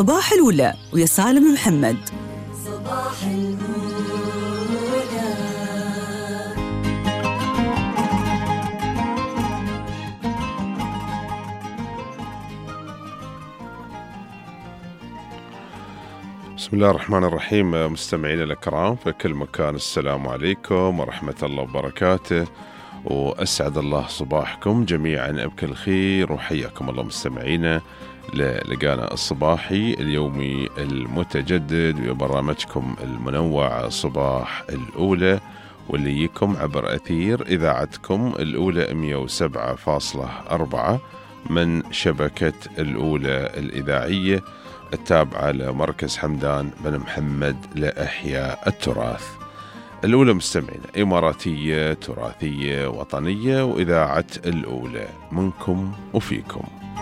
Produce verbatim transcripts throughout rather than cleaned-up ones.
صباح الأولى ويا سالم محمد. صباح الأولى. بسم الله الرحمن الرحيم. مستمعينا الكرام في كل مكان، السلام عليكم ورحمة الله وبركاته، وأسعد الله صباحكم جميعا بكل خير، وحياكم الله مستمعينا للقانا الصباحي اليومي المتجدد وبرنامجكم المنوع صباح الأولى، واللي يجيكم عبر أثير إذاعتكم الأولى مئة وسبعة فاصلة أربعة من شبكة الأولى الإذاعية التابعة لمركز حمدان بن محمد لإحياء التراث. الأولى مستمعين إماراتية تراثية وطنية، وإذاعة الأولى منكم وفيكم.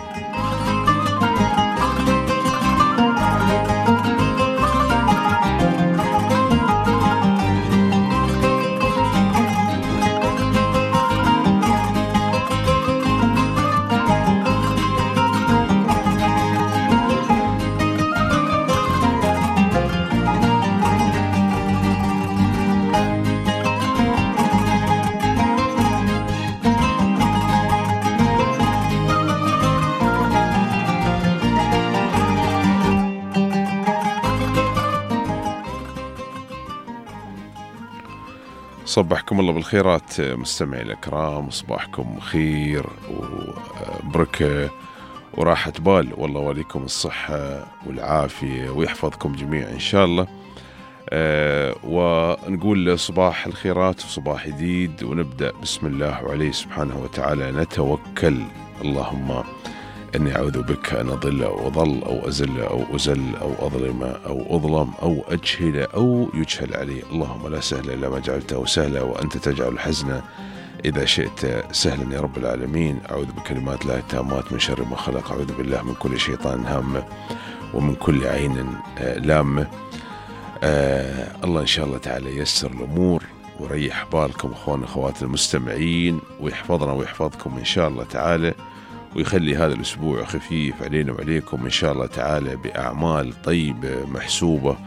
صبحكم الله بالخيرات مستمعي الأكرام، صباحكم خير وبركة وراحة بال، والله وليكم الصحة والعافية ويحفظكم جميعا إن شاء الله. أه ونقول صباح الخيرات وصباح جديد، ونبدأ بسم الله وعليه سبحانه وتعالى نتوكل. اللهم إني أعوذ بك أن أضل أو أضل أو أزل أو أزل أو أظلم أو أظلم أو أجهل أو يجهل علي. اللهم لا سهل إلا ما جعلته سهلا، وأنت تجعل الحزن إذا شئت سهلا يا رب العالمين. أعوذ بكلمات الله التامات من شر ما خلق. أعوذ بالله من كل شيطان هامة ومن كل عين لامة. آه الله إن شاء الله تعالى ييسر الأمور وريح بالكم أخوان أخوات المستمعين، ويحفظنا ويحفظكم إن شاء الله تعالى، ويخلي هذا الأسبوع خفيف علينا وعليكم إن شاء الله تعالى بأعمال طيبة محسوبة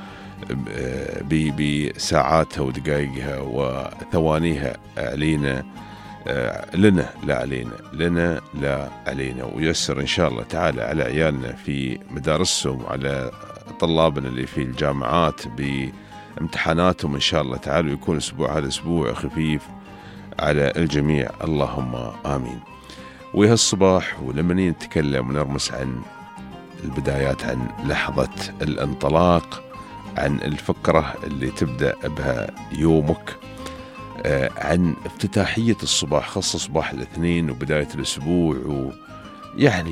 بساعاتها ودقائقها وثوانيها علينا، لنا لا علينا، لنا لا علينا. ويسر إن شاء الله تعالى على عيالنا في مدارسهم وعلى طلابنا اللي في الجامعات بامتحاناتهم إن شاء الله تعالى، ويكون أسبوع هذا أسبوع خفيف على الجميع، اللهم آمين. وهالصباح ولما نتكلم ونرمس عن البدايات، عن لحظة الانطلاق، عن الفكرة اللي تبدأ بها يومك، آه عن افتتاحية الصباح، خاصة صباح الاثنين وبداية الأسبوع، ويعني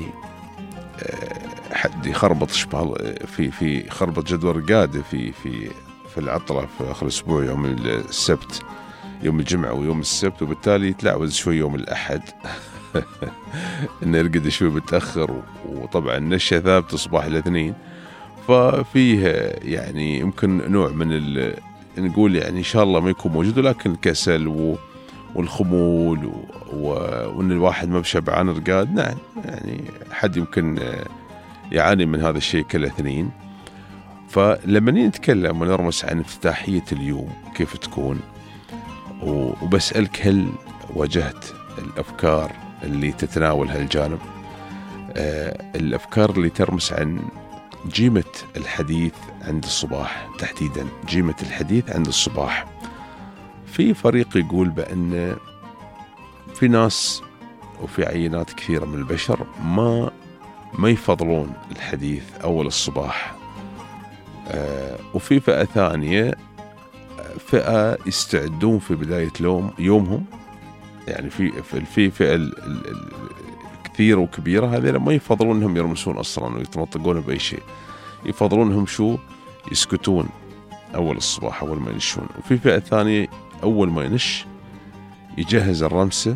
آه حد يخربط في في خربط جدول قادة في في في العطلة في آخر الأسبوع، يوم السبت يوم الجمعة ويوم السبت، وبالتالي يتلعوز شوي يوم الأحد إنه يرقد شوي متأخر، وطبعا نشة ثابت صباح الاثنين، ففيه يعني يمكن نوع من ال... نقول يعني إن شاء الله ما يكون موجود، ولكن الكسل و... والخمول و... و... وإن الواحد ما بشبعان رقاد. نعم يعني حد يمكن يعاني من هذا الشيء كالاثنين. فلما نتكلم ونرمس عن افتتاحية اليوم كيف تكون، و... وبسألك هل واجهت الأفكار اللي تتناول هالجانب، آه الأفكار اللي ترمس عن جيمة الحديث عند الصباح، تحديدا جيمة الحديث عند الصباح. في فريق يقول بأن في ناس وفي عينات كثيرة من البشر ما ما يفضلون الحديث أول الصباح، آه وفي فئة ثانية فئة يستعدون في بداية يوم يومهم، يعني في في فئة كثيرة وكبيرة هذول ما يفضلون انهم يرمسون اصلا ويتنطقون باي شيء، يفضلون انهم شو يسكتون اول الصباح اول ما ينشون. وفي فئة ثانية اول ما ينش يجهز الرمسة،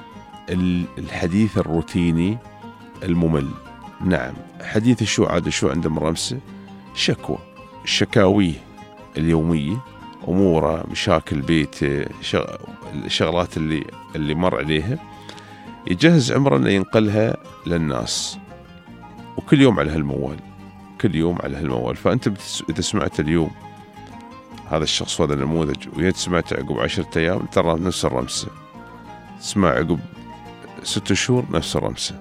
الحديث الروتيني الممل. نعم حديث شو عاد شو عندهم رمسة؟ شكوى، شكاويه اليومية، أموره، مشاكل بيته، الشغلات اللي اللي مر عليها، يجهز عمره أنه ينقلها للناس، وكل يوم على هالموال كل يوم على هالموال. فأنت بتس... إذا سمعت اليوم هذا الشخص هذا النموذج ويت سمعت عقب عشرة أيام ترى نفس الرمسة، تسمع عقب ست شهور نفس الرمسة.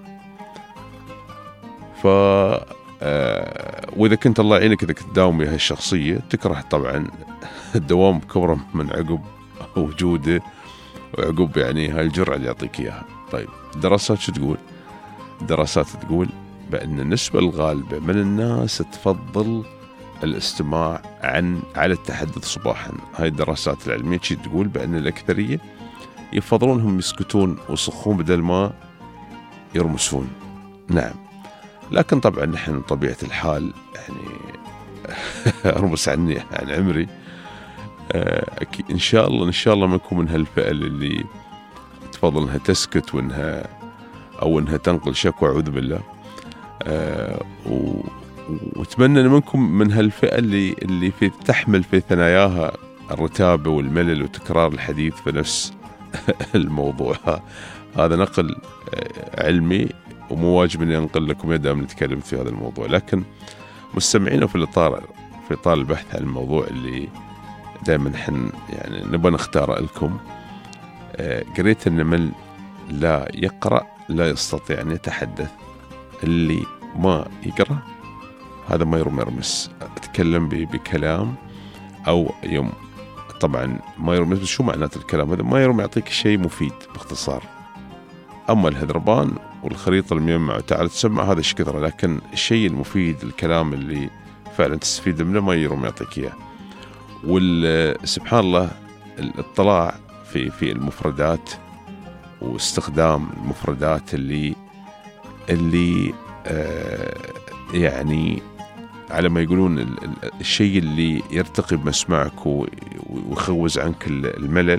ف آه... وإذا كنت الله يعينك إذا كنت تداوم بهالشخصية تكره طبعا الدوام كبره من عقب وجوده وعقب يعني هاي الجرعة اللي يعطيك إياها. طيب الدراسات شو تقول؟ الدراسات تقول بأن النسبة الغالبة من الناس تفضل الاستماع عن على التحدث صباحا. هاي الدراسات العلمية شي تقول بأن الأكثرية يفضلونهم يسكتون ويصخون بدل ما يرمسون. نعم، لكن طبعا نحن طبيعة الحال يعني أرمس عني عن عمري أكيد إن شاء الله إن شاء الله ما نكون من هالفئة اللي تفضل إنها تسكت وإنها أو إنها تنقل شكوى أعوذ بالله. أه و واتمنى ان منكم من هالفئه اللي اللي في تحمل في ثناياها الرتابه والملل وتكرار الحديث في نفس الموضوع. هذا نقل علمي ومو واجب اني انقل لكم يا دام نتكلم في هذا الموضوع، لكن مستمعينا في الاطار في اطار البحث عن الموضوع اللي دائما نحن يعني نبغى نختاره لكم. قريت ان من لا يقرأ لا يستطيع ان يتحدث. اللي ما يقرأ هذا ما يرمي يرمس. أتكلم بكلام أو يوم طبعا ما يرمي، شو معنات الكلام هذا؟ ما يرمي يعطيك شيء مفيد باختصار. أما الهذربان والخريطة المجمعة تعال تسمع هذا ايش كثره، لكن الشيء المفيد الكلام اللي فعلا تستفيد منه ما يرمي يعطيك إياه. والسبحان الله الاطلاع في في المفردات واستخدام المفردات اللي اللي آه يعني على ما يقولون الشيء اللي يرتقي بمسمعك ويخوز عنك الملل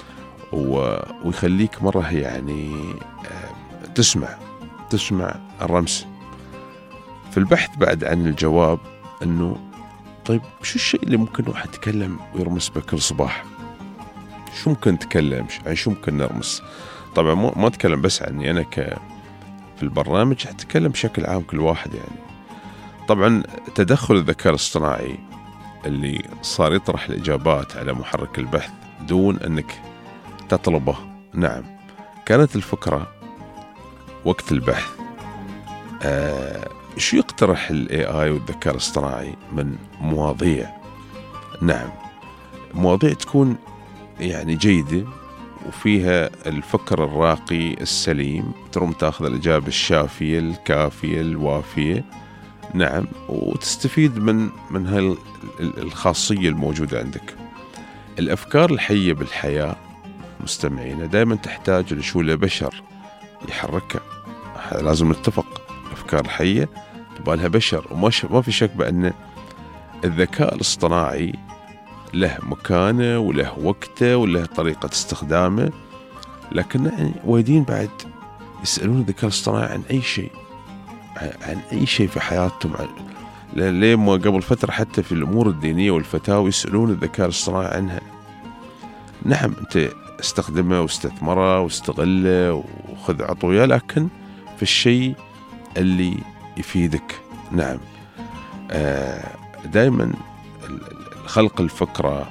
ويخليك مرة يعني تسمع تسمع الرمس. في البحث بعد عن الجواب أنه طيب شو الشيء اللي ممكن واحد يتكلم ويرمس بكل صباح؟ شو ممكن نتكلم؟ يعني شو ممكن نرمس؟ طبعا ما أتكلم بس عني أنا ك في البرنامج، أتكلم بشكل عام كل واحد. يعني طبعا تدخل الذكاء الاصطناعي اللي صار يطرح الإجابات على محرك البحث دون أنك تطلبه. نعم، كانت الفكرة وقت البحث آه شو يقترح ال إيه آي والذكاء الاصطناعي من مواضيع. نعم، مواضيع تكون يعني جيدة وفيها الفكر الراقي السليم، تروم تاخذ الإجابة الشافية الكافية الوافية. نعم، وتستفيد من من هاي الخاصية الموجودة عندك. الأفكار الحية بالحياة مستمعينا دائما تحتاج لشو لبشر يحركها. لازم نتفق، الأفكار الحية تبالها بشر، وما ما في شك بأن الذكاء الاصطناعي له مكانه وله وقته وله طريقة استخدامه، لكن يعني وايدين بعد يسألون الذكاء الاصطناعي عن أي شيء عن أي شيء في حياتهم. ليه ما قبل فترة حتى في الأمور الدينية والفتاوى يسألون الذكاء الاصطناعي عنها. نعم، أنت استخدمه واستثمره واستغله وخذ عطوية، لكن في الشيء اللي يفيدك. نعم، آه دائما خلق الفكرة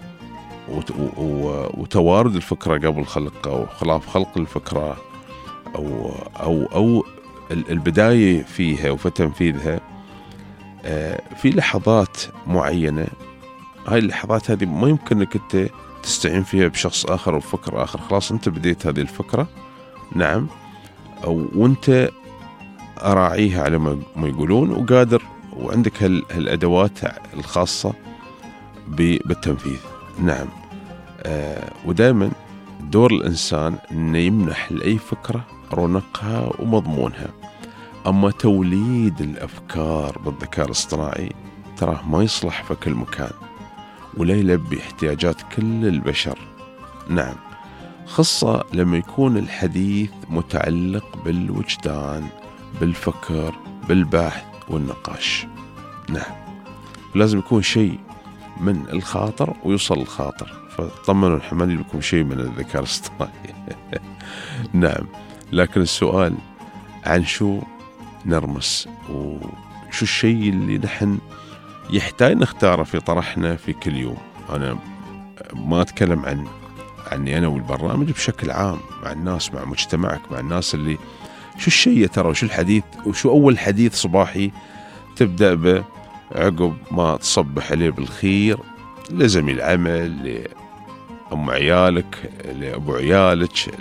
وتوارد الفكرة قبل خلق أو خلاف خلق الفكرة أو أو أو البداية فيها وفتنفيذها في لحظات معينة. هاي اللحظات هذه ما يمكن أنك أنت تستعين فيها بشخص آخر أو فكرة آخر. خلاص أنت بديت هذه الفكرة. نعم، أو وأنت أراعيها على ما يقولون وقادر وعندك هالأدوات الخاصة بالتنفيذ. نعم، آه ودائما دور الإنسان أنه يمنح لأي فكرة رونقها ومضمونها. أما توليد الأفكار بالذكاء الاصطناعي تراه ما يصلح في كل مكان ولا يلبي احتياجات كل البشر. نعم، خاصة لما يكون الحديث متعلق بالوجدان بالفكر بالبحث والنقاش. نعم، لازم يكون شيء من الخاطر ويوصل الخاطر. فطمنوا الحماني لكم شيء من الذكاء الاصطناعي. نعم، لكن السؤال عن شو نرمس شو الشيء اللي نحن يحتاج نختاره في طرحنا في كل يوم. أنا ما أتكلم عن عني أنا والبرنامج بشكل عام، مع الناس، مع مجتمعك، مع الناس اللي شو الشيء ترى، وشو الحديث، وشو أول حديث صباحي تبدأ به عقب ما تصبح عليه بالخير لزميل عمل، لأم عيالك، لأبو عيالك،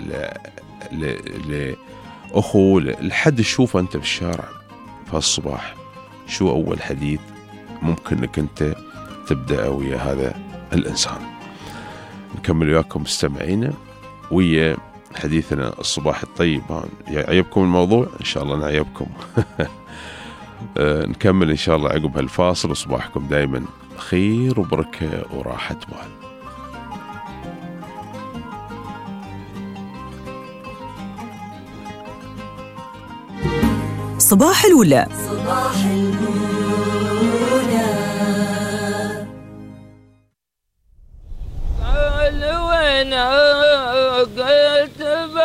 لأخو، لحد تشوفه أنت بالشارع في الصباح. شو أول حديث ممكن أنك أنت تبدأ ويا هذا الإنسان؟ نكمل وياكم مستمعينا ويا حديثنا الصباح الطيب. يعيبكم الموضوع؟ إن شاء الله نعيبكم. نكمل إن شاء الله عقب هالفاصل، وصباحكم دايما خير وبركة وراحة بال. صباح الولا. صباح الولا. قلت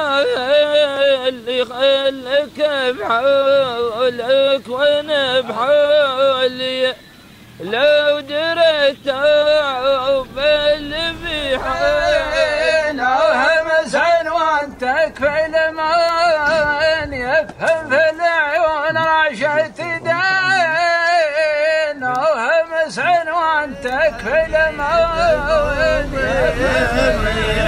باللي خلك بحولك وانا بحولي، لو دريت باللي في حالي همسا وانت كفي لمن يفهم في العيون رعشة دين، همسا وانت كفي لمن يفهم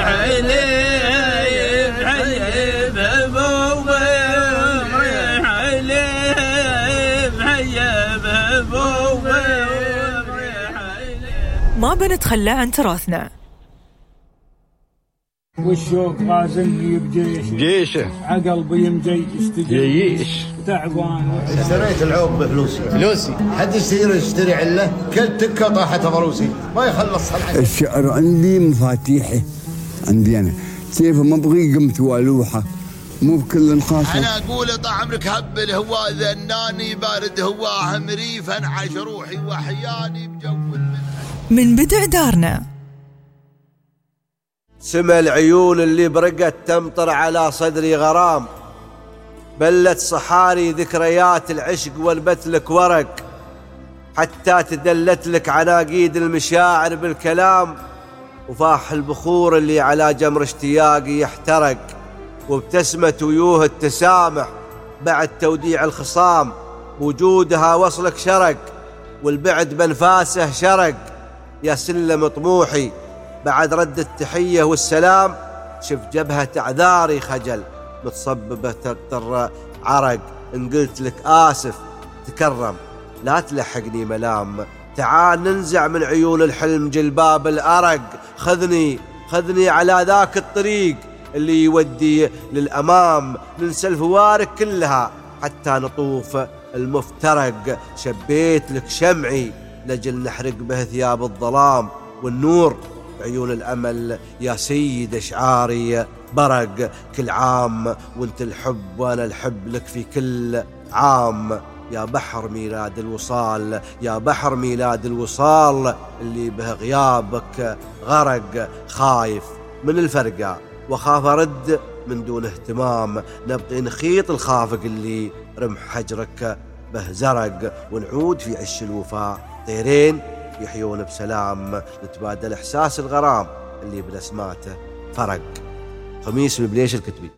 ما بنتخلى عن تراثنا. والشوق غازني بجيشه جيشه عقل بيمجي جيش تعبان. اشتريت العوب بفلوسي فلوسي حد يصير يشتري عله كل تكه طاحت فروسي ما يخلص صنعتي. الشعر عندي مفاتيحي عندي انا كيف ما ابغي قمت والوحه مو بكل خاصه. انا اقول طال عمرك هبل هو ذناني بارد هواه مريف انعش روحي وحياني بجو منها. من بدع دارنا سما العيون اللي برقت تمطر على صدري غرام، بلت صحاري ذكريات العشق والبت لك ورق، حتى تدلت لك عناقيد المشاعر بالكلام، وفاح البخور اللي على جمر اشتياقي يحترق، وابتسمة ويوه التسامح بعد توديع الخصام، وجودها وصلك شرق والبعد بنفاسه شرق. يا سلم طموحي بعد رد التحية والسلام، شف جبهة اعذاري خجل متصببة ترتر عرق، ان قلت لك آسف تكرم لا تلحقني ملام، تعال ننزع من عيون الحلم جلباب الأرق، خذني خذني على ذاك الطريق اللي يودي للأمام، ننسى الفوارق كلها حتى نطوف المفترق، شبيت لك شمعي لجل نحرق به ثياب الظلام، والنور عيون الأمل يا سيد أشعاري برق، كل عام وانت الحب وانا الحب لك في كل عام، يا بحر ميلاد الوصال يا بحر ميلاد الوصال، اللي به غيابك غرق، خايف من الفرقة وخاف أرد من دون اهتمام، نبقي نخيط الخافق اللي رمح حجرك به زرق، ونعود في عش الوفاء طيرين يحيون بسلام، نتبادل إحساس الغرام اللي بالأسماته فرق. خميس ببليش الكتبي.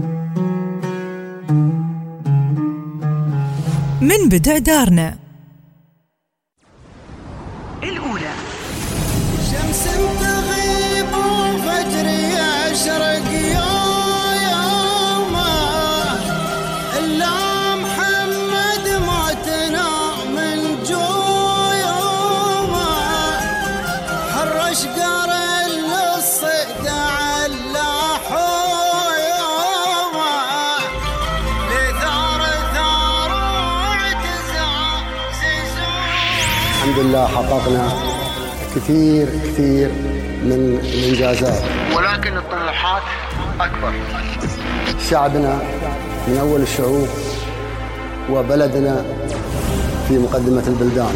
من بدع دارنا الأولى. شمس تغيب وفجر يشرق يوم إلا محمد موتنا من جويوم، حرش قار للصيد على حيوم، لثار ثار وعتزع زيزون. الحمد لله حققنا كثير كثير من الإنجازات، ولكن الطموحات أكبر. شعبنا من أول الشعوب وبلدنا في مقدمة البلدان.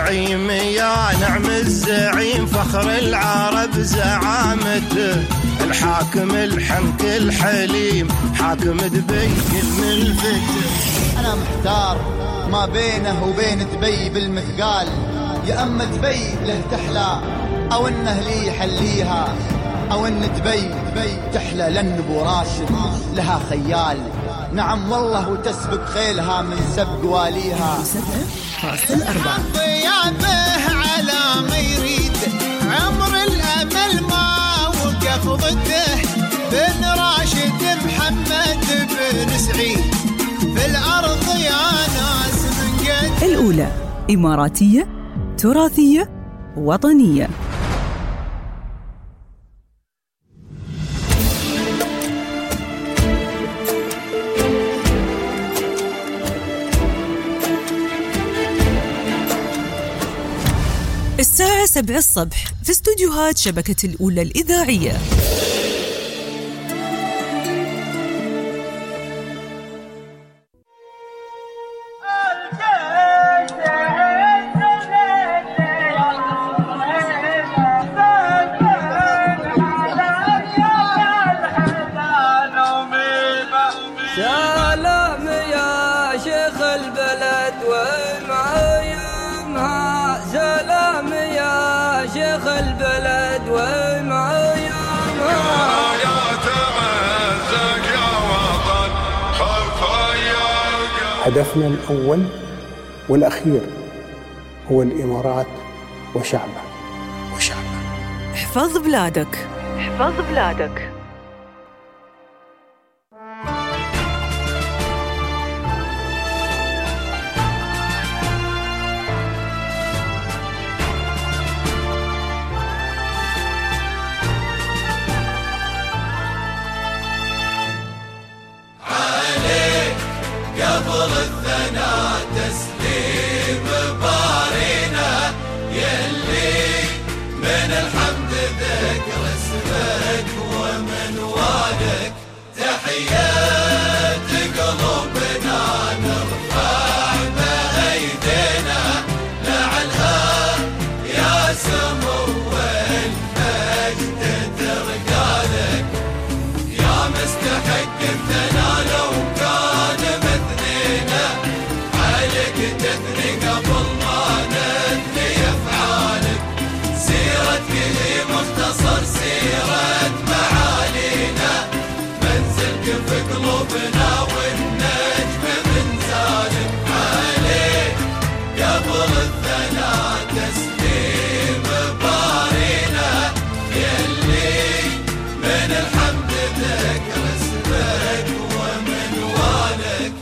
زعيم يا نعم الزعيم فخر العرب زعامته، الحاكم الحنك الحليم حاكم دبي الملفت. أنا محتار ما بينه وبين دبي بالمثقال، يا أما دبي له تحلى أو إنه لي يحليها، أو إن دبي دبي تحلى لأن أبو راشد لها خيال. نعم والله وتسبق خيلها من سبق واليها. فاصل أربعة ضيابه على ما يريد عمر الأمل ما وقف ضده. بن راشد محمد بن سعيد في الأرض يا ناس من قد. الأولى إماراتية تراثية وطنية. الساعة سبع الصبح في استوديوهات شبكة الأولى الإذاعية. سلام يا شيخ البلد ومعايمها، سلام يا شيخ البلد ومعايمها. يا تمزق يا وطن خفايا. هدفنا الأول والأخير هو الإمارات وشعبها وشعبها. احفظ بلادك، احفظ بلادك. قبل الثناء تسليم بارينا، يلي من الحمد ذكر اسمك ومن والك. تحيات قلوبنا نرفع بأيدينا، لعلها يا سمو المجد ترقالك. يا مستحق الثناء لو كان مثنينا، عليك تثني قبل ما نثني أفعالك. سيرتك هي مختصر سيرة معالينا، منزلك في قلوبنا والنجم من زالك. عليك قبل الثناء تسليم بارينا، يلي من الحمد ذكر اسمك ومن والك.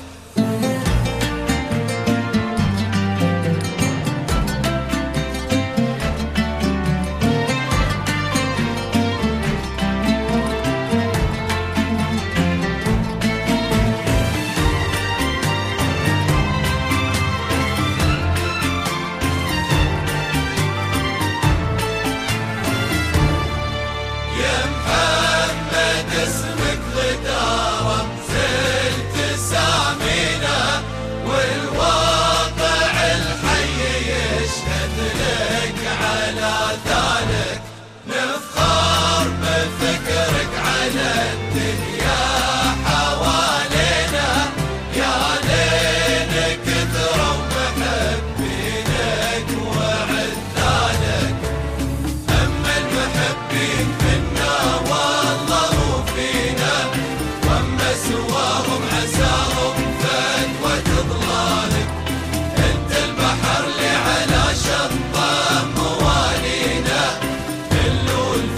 يا محمد اسمك غدارة زلت سامينا، والواقع الحي يشهد لك على ذلك. نفخر بفكرك على الدنيا حوالينا، يا لين كثروا محبينك وعذالك. أما المحبين منا والله وفينا، وأما سواهم عساهم فتوى ضلالك. انت البحر اللي على شطه موالينا، اللول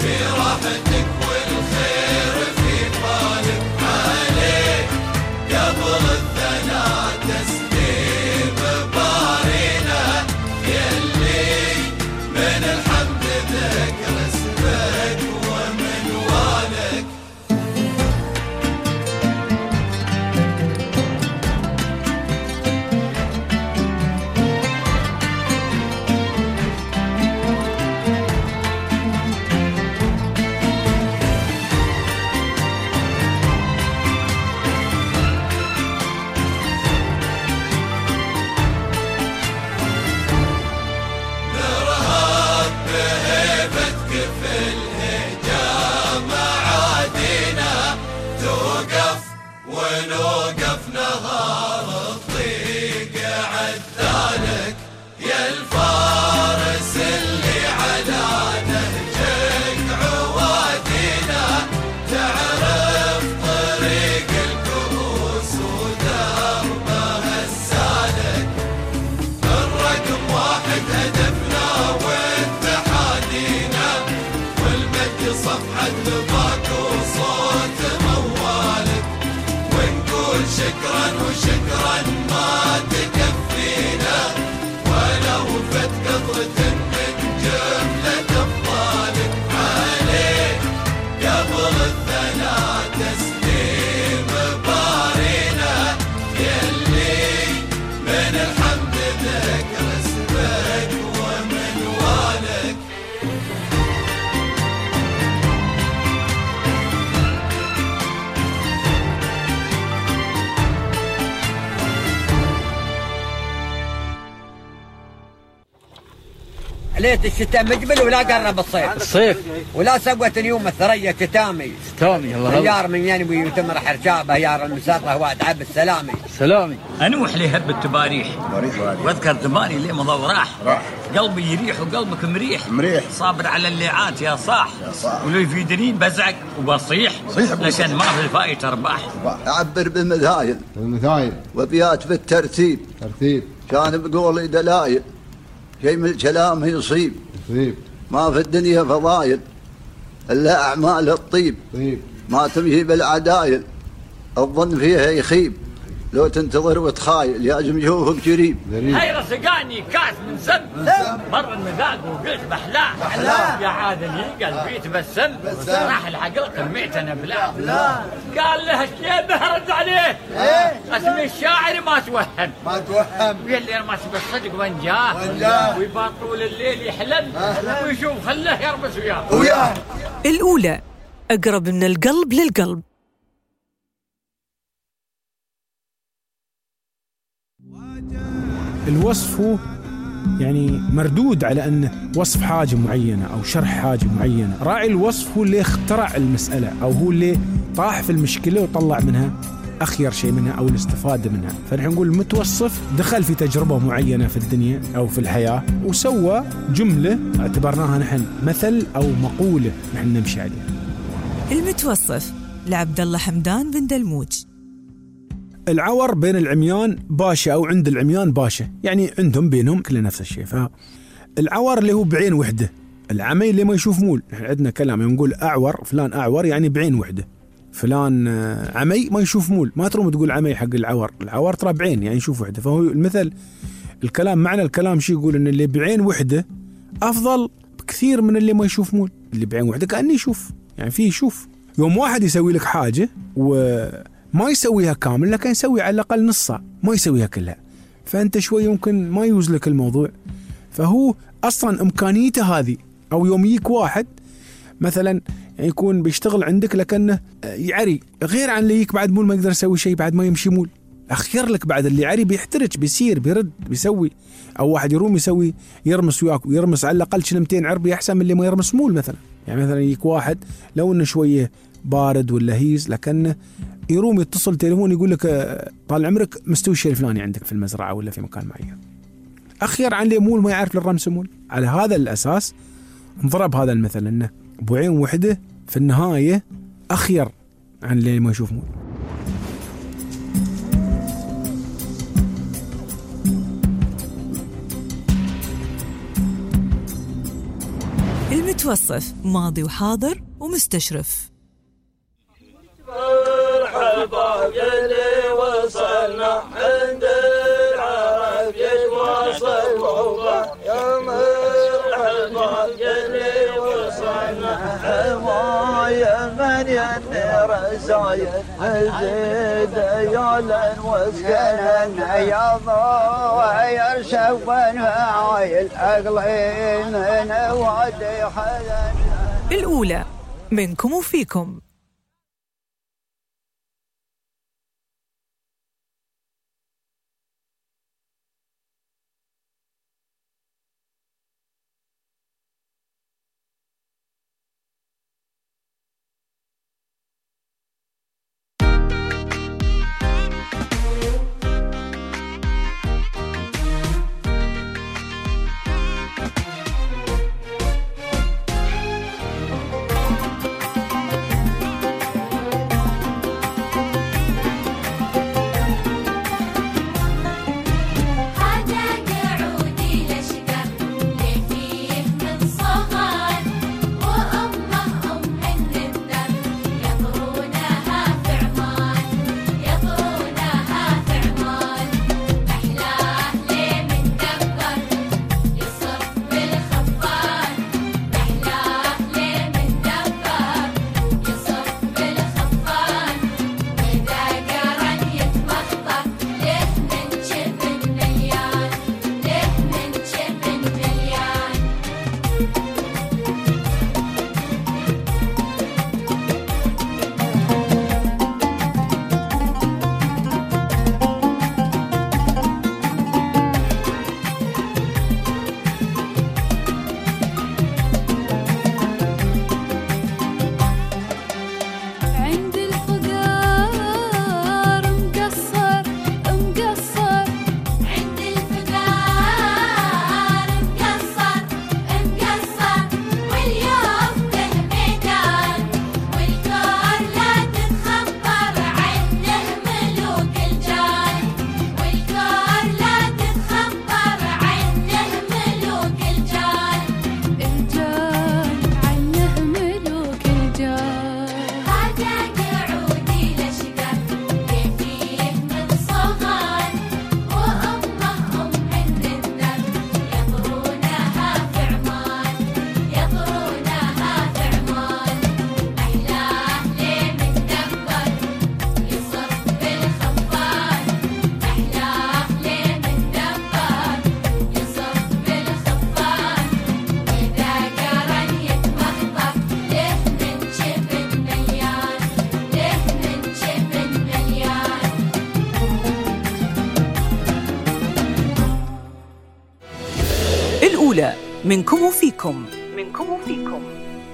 جملة أفضالك عليك قبل الثلاث سنين بارينا يلي من الحمد ذكر اسمك ومنوالك. ليت الشتاء مجبل ولا قرب الصيف الصيف ولا سقوت اليوم الثريا كتامي ستامي الله هيار من ينوي وتمر حرشابه هيار المسرة واد عب السلامي سلامي. انوح لي هب التباريح واذكر زماني اللي مضى وراح راح قلبي يريح وقلبك مريح مريح صابر على الليعات يا صاح يا صاح ولو يفيدني بزعق وبصيح لكن ما في الفايت ارباح. اعبر بالمذايل بالمذايل وابيات بالترتيب ترتيب كان بقولي دلايل شيء من الكلام يصيب يصيب ما في الدنيا فضايل الا اعمال الطيب طيب ما تمشي بالعدايل الظن فيها يخيب لو تنتظر وتخايل لازم يشوفك قريب. هاي رسقاني كاس من سم مر المذاق وقلت بحلاه بحلاه يا عادل قلبي تبسم راح العقل قميتنا بلا قال له الشيء بهرد عليه اسمي الشاعر ما توهم ما توهم واللي رمس بالصدق وين جاه ويبات طول الليل يحلم ويشوف خله يربس وياه. الأولى أقرب من القلب للقلب. الوصف هو يعني مردود على أنه وصف حاجة معينة أو شرح حاجة معينة. راعي الوصف هو اللي اخترع المسألة أو هو اللي طاح في المشكلة وطلع منها أخير شيء منها أو الاستفادة منها. فنحن نقول المتوصف دخل في تجربة معينة في الدنيا أو في الحياة وسوى جملة اعتبرناها نحن مثل أو مقولة نحن نمشي عليها. المتوصف لعبد الله حمدان بن دلموج. العور بين العميان باشا أو عند العميان باشا، يعني عندهم بينهم كل نفس الشيء. فالعور اللي هو بعين وحدة، العمي اللي ما يشوف مول. نحن عندنا كلام نقول أعور فلان أعور يعني بعين وحدة، فلان عمي ما يشوف مول. ما تروم تقول عمي حق العور، العور ترى بعين يعني يشوف وحدة. فهو المثل الكلام معنى الكلام شيء يقول إن اللي بعين وحدة أفضل بكثير من اللي ما يشوف مول. اللي بعين وحدة كأنه يشوف، يعني فيه يشوف. يوم واحد يسوي لك حاجة وما يسويها كامل لكن يسوي على الأقل نصها، ما يسويها كلها، فأنت شوي يمكن ما يوزلك الموضوع. فهو أصلا إمكانيته هذه. أو يوم يجيك واحد مثلا يكون بيشتغل عندك لكنه يعري غير عن اللي يجيك بعد مول ما يقدر يسوي شيء بعد ما يمشي مول، أخير لك بعد اللي يعري بيحترج بيسير بيرد بيسوي. أو واحد يروم يسوي يرمس وياك ويرمس على الأقل كلمتين عربي أحسن من اللي ما يرمس مول مثلا. يعني مثلا يجيك واحد لو إنه شوية بارد ولا هيز لكنه يروم يتصل تليفون يقول لك طال عمرك مستوي الشيء الفلاني عندك في المزرعة ولا في مكان معين، أخير عن اللي مول ما يعرف للرمس مول. على هذا الأساس انضرب هذا المثل أنه بعين وحدة في النهاية أخير عن اللي ما يشوف مول. المتوصف ماضي وحاضر ومستشرف. مرحبا باللي وصلنا عند العرب يتواصل وضع يا مرحبا باللي وصلنا حماية من ينير زايد الزيد يعلن وسكنا يا ضاير شوان عايل أقلي من وادي حلن. الأولى منكم وفيكم. منكم وفيكم. منكم وفيكم.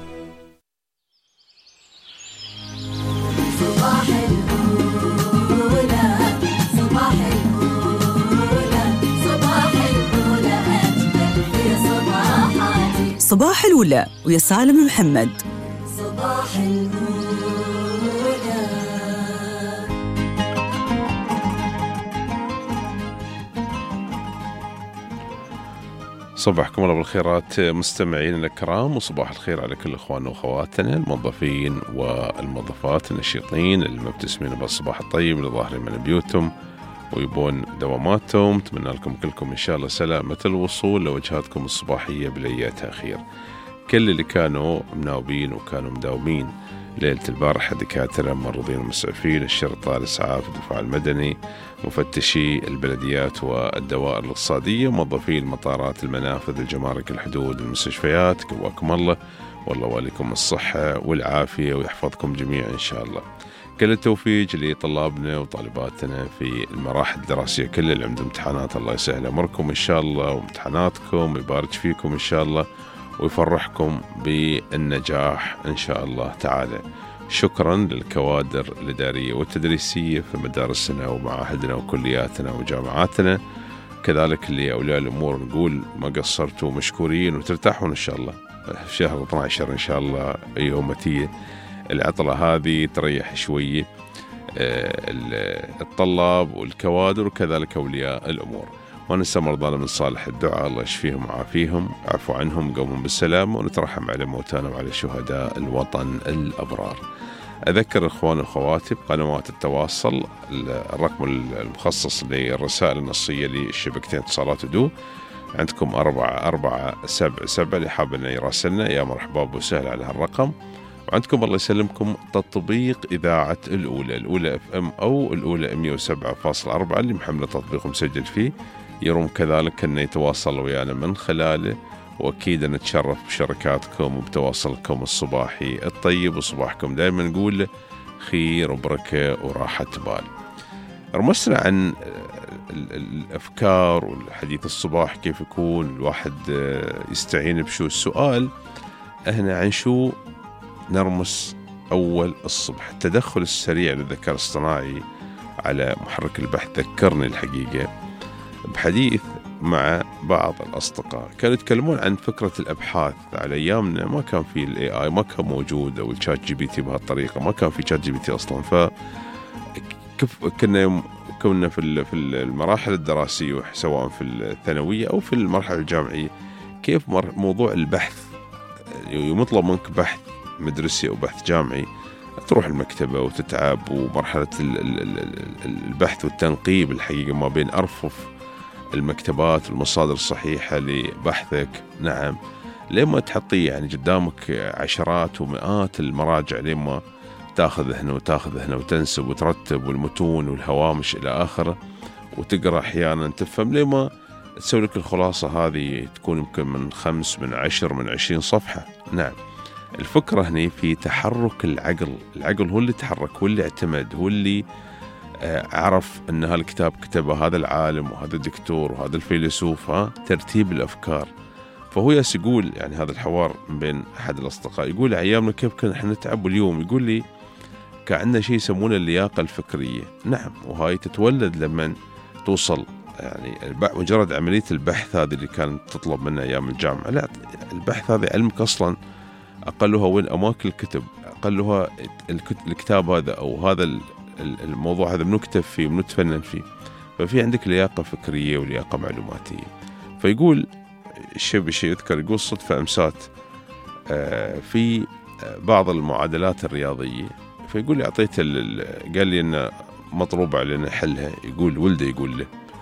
صباح الأولى صباح الأولى صباح الأولى أجمل في صباحاتي. صباح الأولى ويا سالم محمد. صباح الأولى. صباحكم الله بالخيرات مستمعين الكرام، وصباح الخير على كل اخواننا واخواتنا الموظفين والموظفات النشيطين المبتسمين بالصباح الطيب اللي ظاهرين من بيوتهم ويبون دواماتهم. نتمنى لكم كلكم ان شاء الله سلامة الوصول لوجهاتكم الصباحية بلياتها خير. كل اللي كانوا مناوبين وكانوا مداومين ليلة البارحة، دكاترة، ممرضين ومسعفين، الشرطة، الإسعاف، الدفاع المدني، مفتشي البلديات والدوائر الاقتصادية، موظفي المطارات، المنافذ، الجمارك، الحدود، المستشفيات، قواكم الله والله واليكم الصحة والعافية ويحفظكم جميعا إن شاء الله. كل التوفيق لطلابنا وطالباتنا في المراحل الدراسية كل اللي عندهم امتحانات، الله يسهل أمركم إن شاء الله وامتحاناتكم، ويبارك فيكم إن شاء الله ويفرحكم بالنجاح إن شاء الله تعالى. شكرا للكوادر الإدارية والتدريسية في مدارسنا ومعاهدنا وكلياتنا وجامعاتنا، كذلك لأولياء الأمور نقول ما قصرتوا مشكورين وترتاحون إن شاء الله. شهر اثنا عشر إن شاء الله يومتية العطلة هذه تريح شوية الطلاب والكوادر وكذلك أولياء الأمور. وننسى مرضانا من صالح الدعاء، الله يشفيهم وعافيهم، عفو عنهم، قومهم بالسلامة، ونترحم على موتانا وعلى شهداء الوطن الأبرار. أذكر إخواني وأخواتي بقنوات التواصل، الرقم المخصص للرسائل النصية للشبكتين اتصالات ودو عندكم أربعة أربعة سبعة سبعة اللي حاب أن يراسلنا يا مرحبا وسهلا على هالرقم. وعندكم الله يسلمكم تطبيق إذاعة الأولى، الأولى اف ام أو الأولى مية وسبعة فاصلة أربعة اللي محمل تطبيق مسجل فيه، يروم كذلك أن يتواصل ويانا من خلاله، وأكيد نتشرف بشركاتكم وبتواصلكم الصباحي الطيب، وصباحكم دائما نقول خير وبركة وراحة بال. رمسنا عن الأفكار والحديث الصباح كيف يكون الواحد يستعين بشو السؤال، احنا عن شو نرمس أول الصبح. التدخل السريع للذكاء الاصطناعي على محرك البحث ذكرني الحقيقة بحديث مع بعض الأصدقاء كانوا يتكلمون عن فكرة الأبحاث. على أيامنا ما كان في الاي اي، ما كان موجود، أو الشات جي بي تي بهالطريقة، ما كان في شات جي بي تي أصلا. ف كيف كنا كنا في في المراحل الدراسية سواء في الثانوية أو في المرحلة الجامعية، كيف موضوع البحث يطلب منك بحث مدرسي أو بحث جامعي، تروح المكتبة وتتعب، ومرحلة البحث والتنقيب الحقيقة ما بين أرفف المكتبات والمصادر الصحيحة لبحثك. نعم، لما تحطيه يعني قدامك عشرات ومئات المراجع، لما تاخذ هنا وتاخذ هنا وتنسب وترتب والمتون والهوامش إلى آخره، وتقرأ أحيانا تفهم، لما تسوي لك الخلاصة هذه تكون يمكن من خمس من عشر من عشرين صفحة. نعم، الفكرة هنا في تحرك العقل. العقل هو اللي تحرك، هو اللي اعتمد، هو اللي عرف أن هالكتاب كتبه هذا العالم وهذا الدكتور وهذا الفيلسوف، ها ترتيب الأفكار. فهو ياس يقول يعني هذا الحوار بين أحد الأصدقاء، يقول أيامنا كيف كنا احنا نتعب، اليوم يقول لي كان عندنا شيء يسمونه اللياقة الفكرية. نعم، وهاي تتولد لما توصل يعني مجرد عملية البحث هذه اللي كانت تطلب منا أيام الجامعة. لا، البحث هذا علمك أصلا أقلها وين أماكن الكتب، أقلها الكتاب هذا أو هذا الموضوع هذا بنكتب فيه وبنتفنن فيه. ففي عندك لياقة فكرية ولياقة معلوماتية. فيقول الشيء بشيء يذكر، يقول صدفة أمسات في بعض المعادلات الرياضية، فيقول لي أعطيته، قال لي إنه مطلوب علينا حلها، يقول ولده يقول له،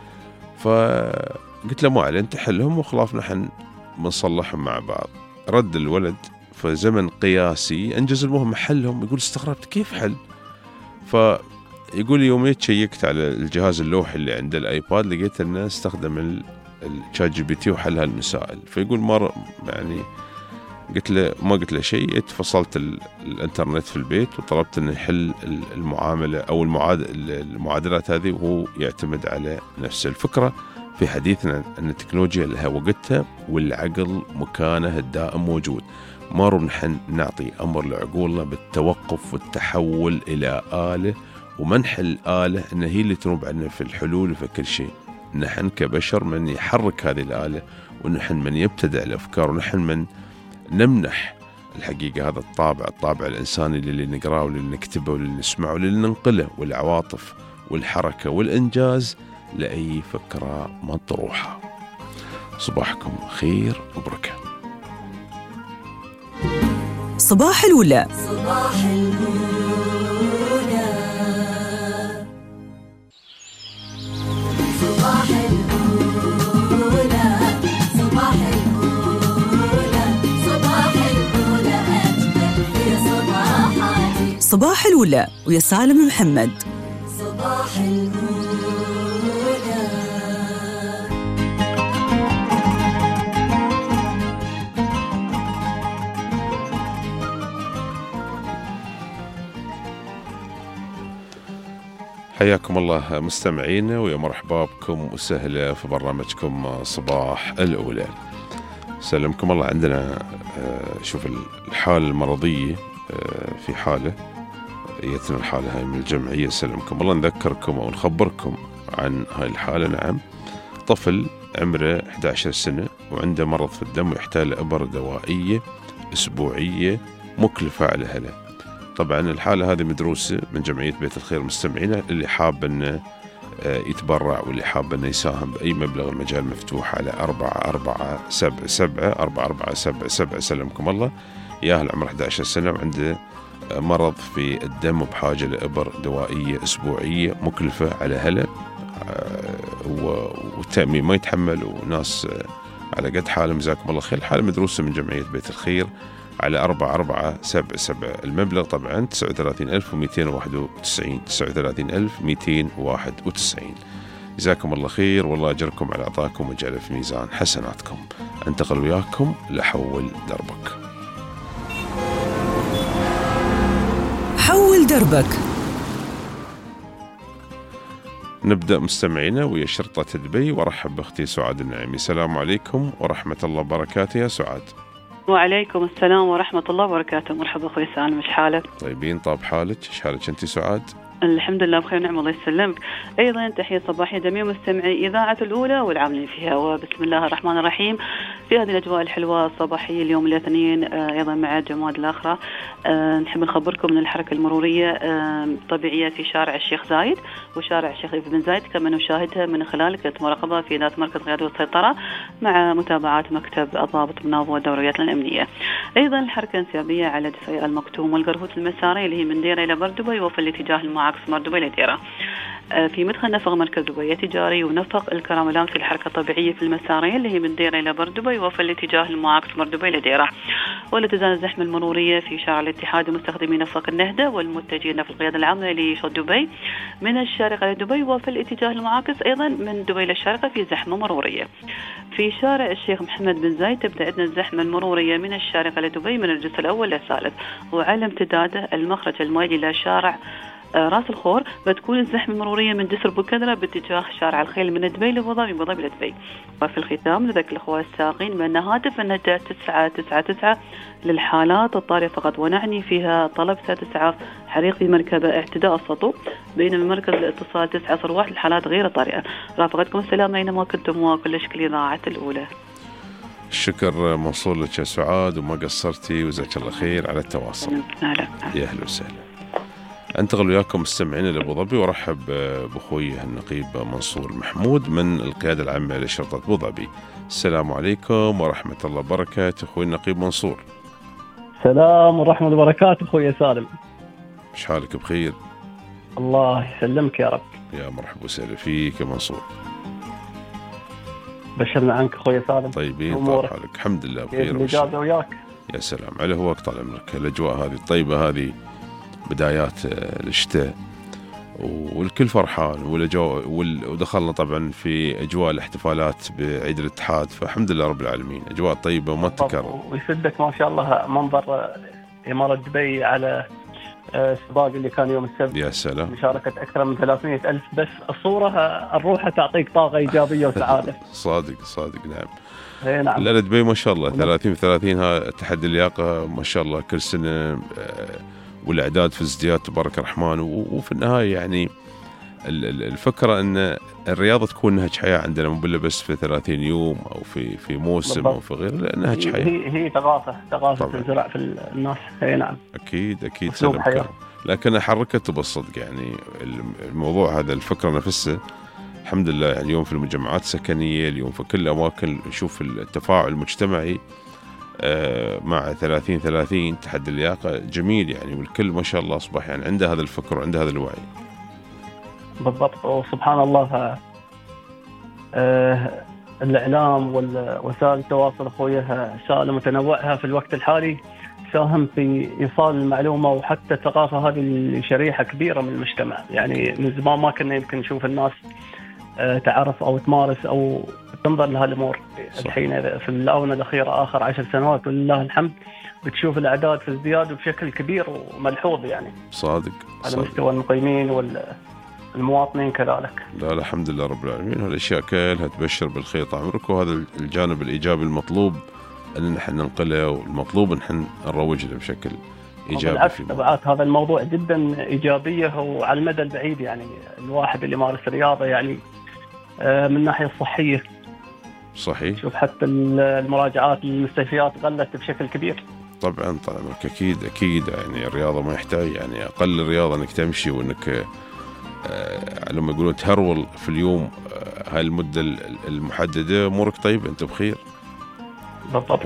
فقلت له ما عليه أنت حلهم وخلاص نحن بنصلحهم مع بعض. رد الولد في زمن قياسي أنجز المهمة حلهم. يقول استغربت كيف حل؟ فيقول يوميت شيكت على الجهاز اللوحي اللي عند الآيباد، لقيت أنه استخدم الشات جي بي تي وحل هالمسائل. فيقول مر يعني قلت له ما قلت له شيء، اتصلت الانترنت في البيت وطلبت انه يحل المعامله او المعادل المعادلات هذه، وهو يعتمد على نفسه. الفكره في حديثنا أن التكنولوجيا لها وقتها والعقل مكانه الدائم موجود. ما نحن نعطي أمر لعقولنا بالتوقف والتحول إلى آلة ومنح الآلة أن هي اللي تنوب عنا في الحلول وفي كل شيء. نحن كبشر من يحرك هذه الآلة، ونحن من يبتدع الأفكار، ونحن من نمنح الحقيقة هذا الطابع الطابع الإنساني اللي نقراه واللي نكتبه واللي نسمعه واللي ننقله، والعواطف والحركة والإنجاز لأي فكرة مطروحة. صباحكم خير وبركة. صباح الولاء. صباح الولاء. صباح الولاء. صباح الولاء. صباح الولاء أجمل في صباحاتي. صباح الولاء ويا سالم محمد. صباح الولاء. حياكم الله مستمعينا ويا مرحبا بكم وسهلا في برنامجكم صباح الأولى. سلمكم الله. عندنا شوف الحالة المرضية في حالة يتنا الحالة هاي من الجمعية. سلمكم الله. نذكركم أو نخبركم عن هاي الحالة. نعم، طفل عمره إحدى عشرة سنة وعنده مرض في الدم ويحتاج لإبر دوائية أسبوعية مكلفة على أهله. طبعا الحالة هذه مدروسة من جمعية بيت الخير. مستمعينا اللي حاب أنه يتبرع واللي حاب أنه يساهم بأي مبلغ، المجال مفتوح على أربعة أربعة سبعة سبعة أربعة أربعة سبعة سبعة. سلمكم الله. ياهل عمره إحدى عشرة سنة وعنده مرض في الدم وبحاجة لإبر دوائية أسبوعية مكلفة على أهله، والتأمين ما يتحمل، وناس على قد حالهم. جزاكم الله خير. حالة مدروسة من جمعية بيت الخير على أربعة أربعة سبعة سبعة. المبلغ طبعا تسعة وثلاثين ألف ومئتين وواحد وتسعين. تسعة وثلاثين ألف ومئتين وواحد وتسعين. جزاكم الله خير والله أجركم على عطاكم وجعل في ميزان حسناتكم. انتقل وياكم لحول دربك. حول دربك. نبدأ مستمعينا ويا شرطة دبي وارحب بأختي سعاد النعيمي. السلام عليكم ورحمة الله وبركاته يا سعاد. وعليكم السلام ورحمة الله وبركاته. مرحبا أخوي سالم، إيش حالك؟ طيبين. طاب حالك؟ إيش حالك أنت سعاد؟ الحمد لله بخير نعم الله يسلمك. أيضا تحية صباحية جميع مستمعي إذاعة الأولى والعاملين فيها، وبسم الله الرحمن الرحيم. في هذه الأجواء الحلوة الصباحية اليوم الاثنين أيضا مع جماد الآخرة نحب نخبركم من الحركة المرورية طبيعية في شارع الشيخ زايد وشارع الشيخ بن زايد، كما نشاهدها من خلال كاميرا مراقبة في ذات مركز قيادة والسيطرة مع متابعات مكتب الضابط بناظم والدوريات الأمنية. أيضا الحركة انسيابية على دفاع المكتوم والقرهوت المساري اللي هي من ديرة إلى بردبي وفي الاتجاه المعاكس مردبي لديرة. في مدخل نفق مركز دبي تجاري ونفق الكراملان في الحركة الطبيعية في المسارية اللي هي من ديرة إلى بردبي وفي الاتجاه المعاكس مردبي لديرة. ولا تزال الزحمة المرورية في شارع الاتحاد ومستخدمي نفق النهدة والمتجهين في القيادة العامة لشط دبي من الشارقة لدبي وفي الاتجاه المعاكس أيضا من دبي للشارقة في زحمة مرورية. في شارع الشيخ محمد بن زايد تبدأ عندنا الزحمة المرورية من الشارقة لدبي من الجزء الأول للثالث، وعلى امتداده المخرج المؤدي إلى شارع راس الخور بتكون الزحمة المرورية من جسر بوكدرة باتجاه شارع الخيل من دبي لبوظبي من بوظبي لدبي. وفي الختام نذكر الأخوة الساقين بأن هاتف الندى تسعة تسعة تسعة للحالات الطارئة فقط، ونعني فيها طلب ساعة تسعة حريق في مركبة اعتداء السطو، بينما مركز الاتصال تسعة صفر واحد للحالات غير طارئة. رافقتكم السلام أينما كنتم وكل شكل إذاعة الأولى. الشكر موصول لك يا سعاد وما قصرتي وجزاك الله خير على التواصل. لا يا أهلا وسهلا. انتقل وياكم مستمعين لأبو ظبي وارحب بأخوي النقيب منصور محمود من القيادة العامة لشرطة أبو ظبي. السلام عليكم ورحمة الله وبركاته أخوي النقيب منصور. السلام ورحمة الله وبركاته أخوي سالم. إيش حالك؟ بخير الله يسلمك يا رب. يا مرحبا وسهلا فيك يا منصور. بشرنا عنك أخوي سالم. طيبين طال حالك؟ الحمد لله بخير. الإجازة وياك. يا سلام على هواك طال عمرك. الأجواء هذه الطيبة هذه بدايات الشتاء والكل فرحان ودخلنا طبعا في أجواء الاحتفالات بعيد الاتحاد، فالحمد لله رب العالمين أجواء طيبة وما تكرر. ويسدك ما شاء الله منظر إمارة دبي على السباق اللي كان يوم السبت. يا سلام. مشاركة أكثر من ثلاثمية ألف، بس الصورة الروحة تعطيك طاقة إيجابية وسعادة. صادق صادق نعم. اي نعم. لا دبي ما شاء الله ثلاثين ثلاثين ها تحدي اللياقة ما شاء الله كل سنة، والأعداد في ازدياد تبارك الرحمن. وفي النهاية يعني الفكرة أن الرياضة تكون نهج حياة عندنا، مو بس في ثلاثين يوم أو في في موسم بالضبط. أو في غير، لا نهج حياة. هي هي ثقافة ثقافة تزرع في الناس. اي نعم. أكيد أكيد سلام. لكن حركته بالصدق يعني الموضوع هذا، الفكرة نفسها الحمد لله يعني اليوم في المجمعات السكنية، اليوم في كل الأماكن نشوف التفاعل المجتمعي مع ثلاثين ثلاثين تحدي اللياقة جميل يعني، والكل ما شاء الله أصبح يعني عنده هذا الفكر وعنده هذا الوعي. بالضبط. وسبحان الله آه الإعلام والوسائل التواصل أخويا سالم متنوعها في الوقت الحالي ساهم في إيصال المعلومة وحتى الثقافة هذه لشريحة كبيرة من المجتمع. يعني من زمان ما كنا يمكن نشوف الناس آه تعرف أو تمارس أو تنظر لها الأمور. الحين في الآونة الأخيرة آخر عشر سنوات ولله الحمد بتشوف الأعداد في ازدياد بشكل كبير وملحوظ يعني. صادق. على مستوى المقيمين وال المواطنين كذلك. لا الحمد لله رب العالمين، هالاشياء كلها تبشر بالخير طال عمرك، وهذا الجانب الايجابي المطلوب ان نحن ننقله، والمطلوب ان نحن نروج له بشكل ايجابي. بالعكس تبعات هذا الموضوع جدا ايجابيه وعلى المدى البعيد يعني الواحد اللي يمارس رياضه يعني من الناحيه الصحيه. صحيح. شوف حتى المراجعات للمستشفيات قلت بشكل كبير. طبعا طال عمرك اكيد اكيد يعني الرياضه ما يحتاج يعني اقل الرياضه انك تمشي وانك آه لما يقولون تهرول في اليوم آه هاي المدة المحددة أمورك طيب أنت بخير. بالضبط.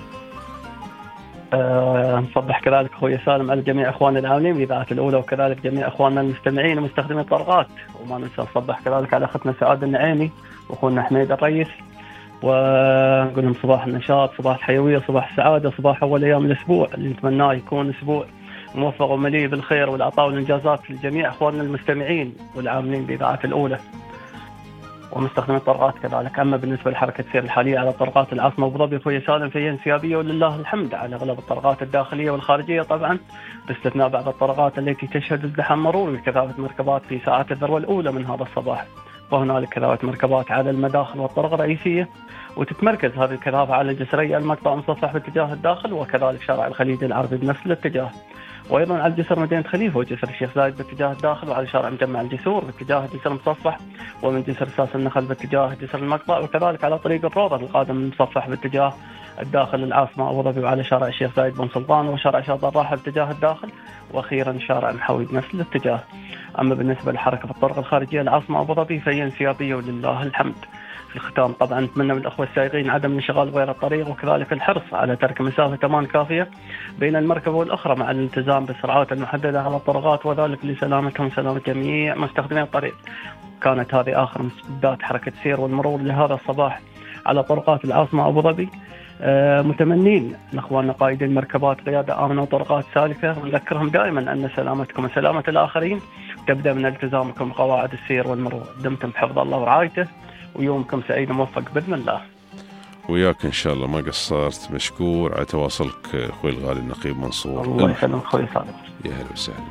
آه نصبح كذلك أخوي سالم على جميع أخواننا العاملين بإذاعة الأولى، وكذلك جميع أخواننا المستمعين ومستخدمين الطرقات، وما ننسى نصبح كذلك على أختنا سعاد النعيمي وأخونا حميد الرئيس، ونقول لهم صباح النشاط، صباح الحيوية، صباح السعادة، صباح أول أيام الأسبوع اللي نتمناه يكون أسبوع موفق ومليء بالخير والعطاء والإنجازات لجميع أخواننا المستمعين والعاملين بإذاعة الأولى ومستخدمين الطرقات كذلك. أما بالنسبة لحركة السير الحالية على طرقات العاصمة أبو ظبي أخوي سالم فهي انسيابية ولله الحمد على أغلب الطرقات الداخلية والخارجية طبعا، باستثناء بعض الطرقات التي تشهد ازدحام مروري وكثافة مركبات في ساعات الذروة الأولى من هذا الصباح، وهنالك كثافة مركبات على المداخل والطرق الرئيسية، وتتمركز هذه الكثافة على الجسرية المقطع مصفح باتجاه الداخل، وكذلك شارع الخليج العربي بنفس الاتجاه، وأيضا على جسر مدينة خليفة وجسر الشيخ زايد باتجاه الداخل، وعلى شارع مجمع الجسور باتجاه جسر المصفح، ومن جسر ساس النخل باتجاه جسر المقطع، وكذلك على طريق الروضة القادم من المصفح باتجاه الداخل العاصمة أبو ظبي، وعلى شارع الشيخ زايد بن سلطان وشارع شاطئ الراحة باتجاه الداخل، وأخيرا شارع محوي بنفس الاتجاه. أما بالنسبة للحركة في الطرق الخارجية العاصمة أبو ظبي فهي انسيابية ولله الحمد. في الختام طبعا نتمنى من الأخوة السائقين عدم انشغال غير الطريق، وكذلك الحرص على ترك مسافة أمان كافية بين المركبة والأخرى مع الالتزام بالسرعات المحددة على الطرقات، وذلك لسلامتهم وسلامة جميع مستخدمي الطريق. كانت هذه آخر مستجدات حركة السير والمرور لهذا الصباح على طرقات العاصمة أبو ظبي. آه متمنين لأخواننا قائدي المركبات قيادة آمنة وطرقات سالكة، ونذكرهم دائما أن سلامتكم وسلامة الآخرين تبدأ من التزامكم بقواعد السير والمرور. دمتم بحفظ الله ورعايته، ويومكم سعيد وموفق بإذن الله. وياك إن شاء الله، ما قصرت، مشكور على تواصلك أخوي الغالي النقيب منصور. الله يسلمك أخوي سالم. يا هلا وسهلا.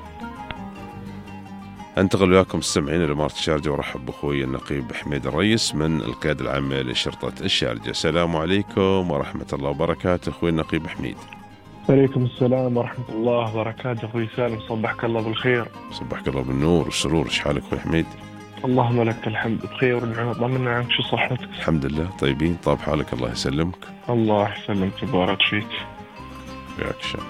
أنتقل وياكم مستمعين إلى إمارة الشارجة، ورحب بأخوي النقيب حميد الرئيس من القيادة العامة لشرطة الشارجة. السلام عليكم ورحمة الله وبركاته أخوي النقيب حميد. عليكم السلام ورحمة الله وبركاته أخوي سالم، صبحك الله بالخير. صبحك الله بالنور والسرور. إيش حالك أخوي حميد؟ اللهم لك الحمد بخير ونعم. طمنا عنك، شو صحتك؟ الحمد لله طيبين. طاب حالك الله يسلمك. الله يسلمك ويبارك فيك. وياك شاء.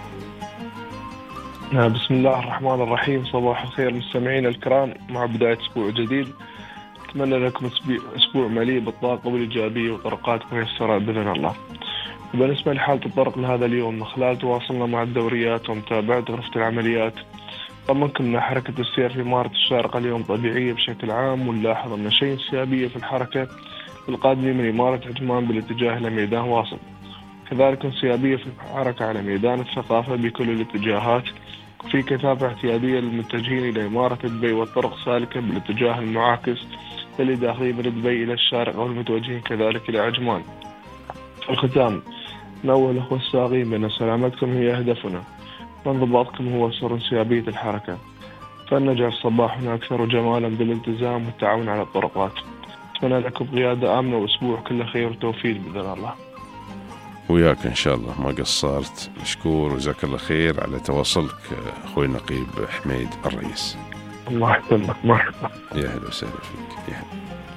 بسم الله الرحمن الرحيم. صباح الخير مستمعين الكرام، مع بداية أسبوع جديد أتمنى لكم أسبوع مليء بالطاقة والإيجابية وطرقات ميسرة بإذن الله. وبالنسبة لحالة الطرق لهذا اليوم، من خلال تواصلنا مع الدوريات ومتابعة غرفة العمليات طمنكم أن حركة السير في إمارة الشارقة اليوم طبيعية بشكل عام، ونلاحظ أن شيء انسيابية في الحركة القادمة من إمارة عجمان بالاتجاه إلى ميدان واصل، كذلك انسيابية في الحركة على ميدان الثقافة بكل الاتجاهات، وفي كثافة اعتيادية للمتجهين إلى إمارة دبي والطرق سالكة بالاتجاه المعاكس اللي داخلين من دبي إلى الشارقة والمتوجهين كذلك إلى عجمان. في الختام نأول أخوة الساقين بأن سلامتكم هي هدفنا، وانضباطكم هو سر انسيابية الحركة، فلنجعل صباحنا أكثر جمالا بالالتزام والتعاون على الطرقات. أتمنى لكم قيادة آمنة وأسبوع كله خير وتوفيق بإذن الله. وياك إن شاء الله، ما قصرت. مشكور وجزاك الله خير على تواصلك أخوي النقيب حميد الرئيس. الله يسلمك. مرحبا. يا أهلا وسهلا فيك. يا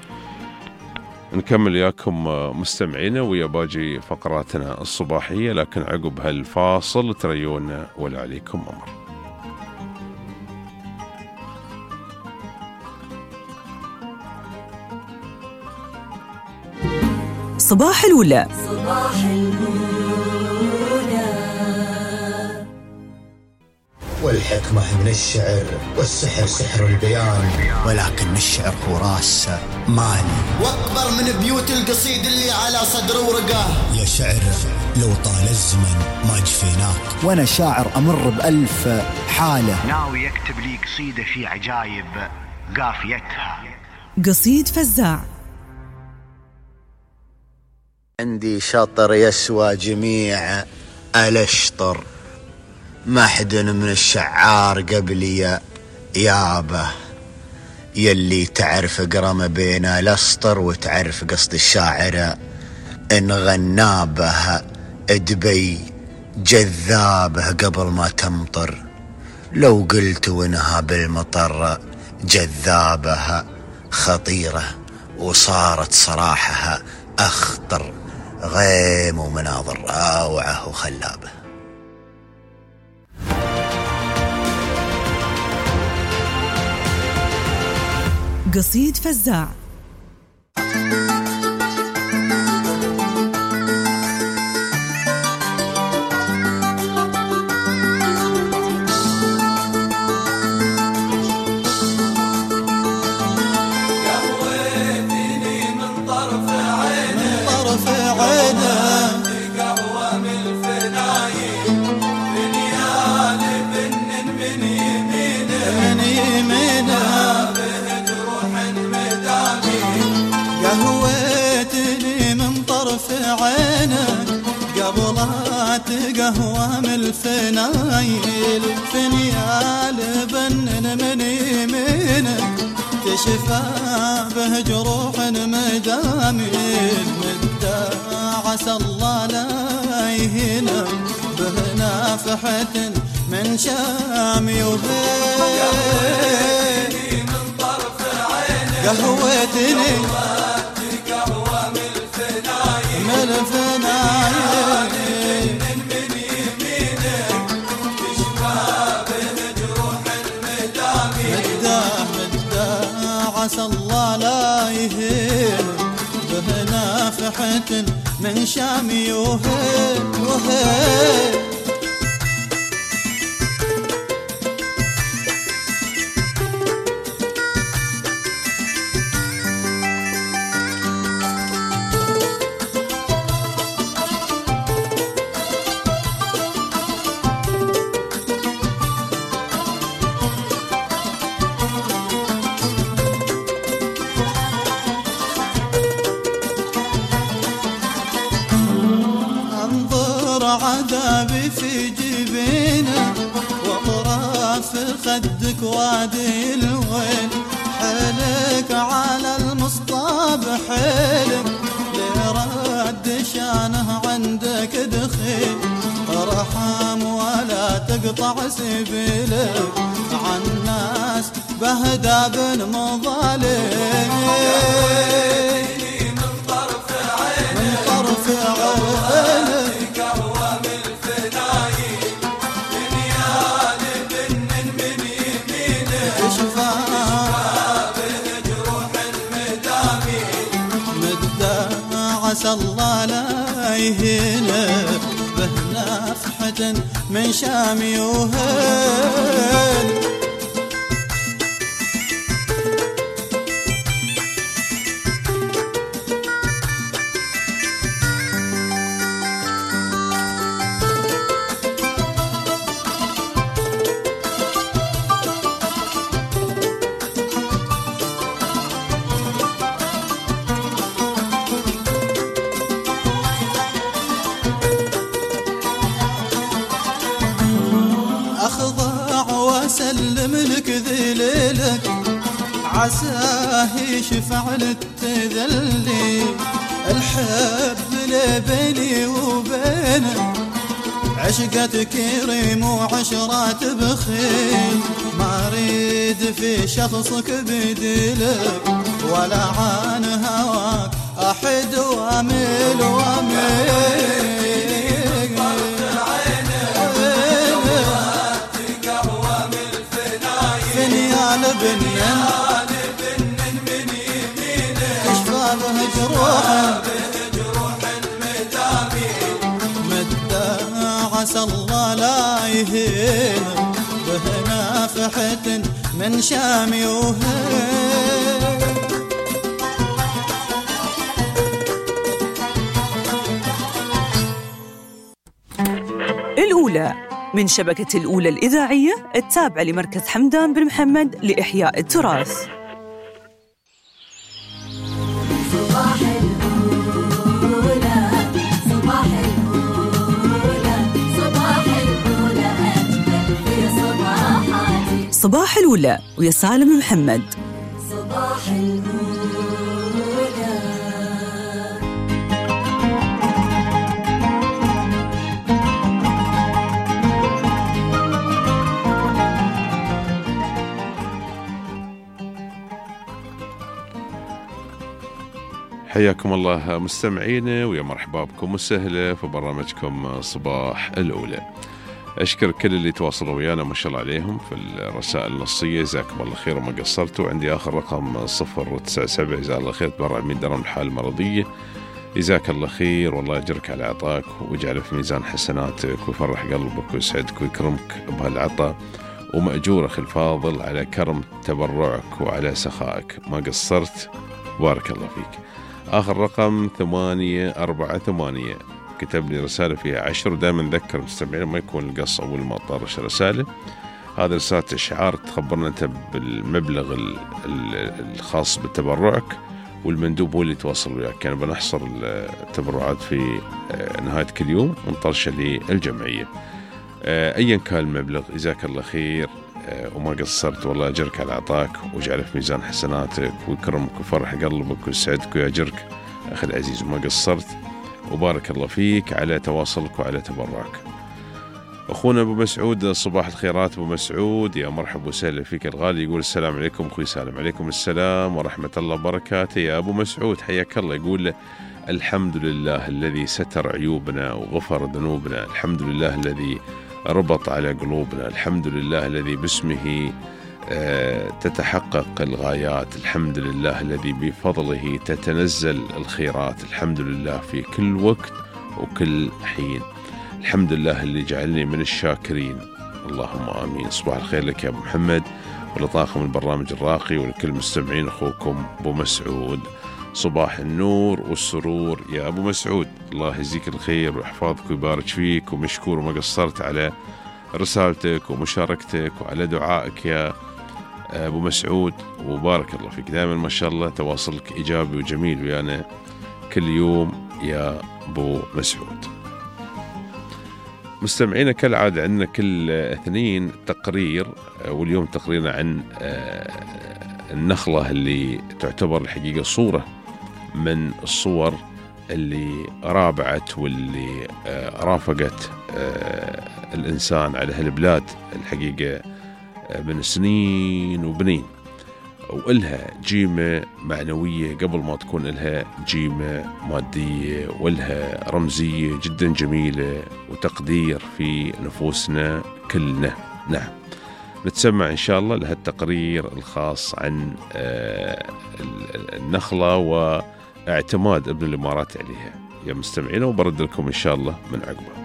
نكمل ياكم مستمعينا ويا باجي فقراتنا الصباحية، لكن عقب هالفاصل تريونا ولا عليكم أمر. صباح الأولى. صباح الأولى. والحكمة من الشعر والسحر سحر البيان، ولكن الشعر هو راس مالي واكبر من بيوت القصيد اللي على صدر ورقه. يا شعر لو طال الزمن ما جفيناك، وانا شاعر امر بألف حالة. ناوي يكتب لي قصيدة في عجايب قافيتها. قصيد فزاع. عندي شطر يسوى جميع الاشطر، ما حد من الشعار قبلي يابه، يلي تعرف اقرا ما بين الاسطر وتعرف قصد الشاعر ان غنابه دبي جذابه قبل ما تمطر، لو قلت وانها بالمطر جذابه خطيره وصارت صراحها اخطر، غيم ومناظر روعه وخلابه. قصيد فزاع. قهوة من الفنايل فنيال بنن من يمينك، تشفى به جروح مدامين، مدى عسى الله لا يهينا به نافحة من شامي وبين من طرف عينك. قهوتني قهوة من الفنايل من الفنايل عسى الله لا يهين به نافحة من شامي وهين وهين. عذابي في جبينه واطراف خدك وادي الوين، حيلك على المصطاب حيلك لرد شانه عندك دخيل، ارحم ولا تقطع سبيلك عن ناس بهدى بن مظالم. من طرف عينك من طرف عينك عسى الله لا يهينا به نافحة من شامي وهين. أسلم لك ذليلك عساه يشفع للتذلي الحب لبيني وبينك عشقة كريم وعشرات بخيل ما أريد في شخصك بديلك ولا عن هواك أحد وأميل وأميل فنيان بنيان من يمينك تشفى به جروحه عسى الله لا يهين به نافحة من شامي وهين. الأولى من شبكة الأولى الإذاعية التابعة لمركز حمدان بن محمد لإحياء التراث. صباح الأولى صباح صباح الأولى ويا سالم محمد. صباح الأولى حياكم الله مستمعينا ويا مرحبا بكم وسهلا في برنامجكم صباح الأولى. أشكر كل اللي تواصلوا ويانا ما شاء الله عليهم في الرسائل النصية، جزاكم الله خير وما قصرتوا. عندي آخر رقم صفر تسعة سبعة جزاك الله خير تبرع من درهم الحالة المرضية، جزاك الله خير والله يجرك على عطاك ويجعله في ميزان حسناتك ويفرح قلبك ويسعدك ويكرمك بهالعطاء، ومأجور أخي الفاضل على كرم تبرعك وعلى سخائك، ما قصرت بارك الله فيك. آخر رقم ثمانية أربعة ثمانية كتب لي رسالة فيها عشر، ودائما نذكر المستمعين ما يكون القص أول ما طرش رسالة، هذا رسالة إشعار تخبرنا أنت بالمبلغ الخاص بتبرعك والمندوب هو اللي يتواصل وياك. كان يعني بنحصر التبرعات في نهاية كل يوم ونطرشه للجمعية أيا كان المبلغ. جزاك الله خير وما قصرت والله أجرك على عطاك وجعله في ميزان حسناتك ويكرمك ويفرح قلبك ويسعدك ويأجرك أخي العزيز، وما قصرت وبارك الله فيك على تواصلك وعلى تبرعك. أخونا أبو مسعود صباح الخيرات أبو مسعود، يا مرحبا وسهلا فيك الغالي. يقول السلام عليكم أخوي سالم. عليكم السلام ورحمة الله وبركاته يا أبو مسعود حياك الله. يقول الحمد لله الذي ستر عيوبنا وغفر ذنوبنا، الحمد لله الذي ربط على قلوبنا، الحمد لله الذي باسمه تتحقق الغايات، الحمد لله الذي بفضله تتنزل الخيرات، الحمد لله في كل وقت وكل حين، الحمد لله اللي جعلني من الشاكرين، اللهم آمين. صباح الخير لك يا أبو محمد ولطاقم البرنامج الراقي ولكل مستمعين، أخوكم أبو مسعود. صباح النور والسرور يا أبو مسعود، الله يجزيك الخير ويحفظك ويبارك فيك، ومشكور وما قصرت على رسالتك ومشاركتك وعلى دعائك يا أبو مسعود، وبارك الله فيك دائما ما شاء الله تواصلك إيجابي وجميل ويانا كل يوم يا أبو مسعود. مستمعينا كالعادة عندنا كل اثنين تقرير، واليوم تقريرنا عن النخلة اللي تعتبر الحقيقة صورة من الصور اللي رابعت واللي رافقت الإنسان على هالبلاد الحقيقة من سنين وبنين، وإلها جيمة معنوية قبل ما تكون إلها جيمة مادية، وإلها رمزية جدا جميلة وتقدير في نفوسنا كلنا. نعم نتسمع إن شاء الله لها التقرير الخاص عن النخلة واعتماد ابن الإمارات عليها يا مستمعين، وبرد لكم إن شاء الله من عقبه.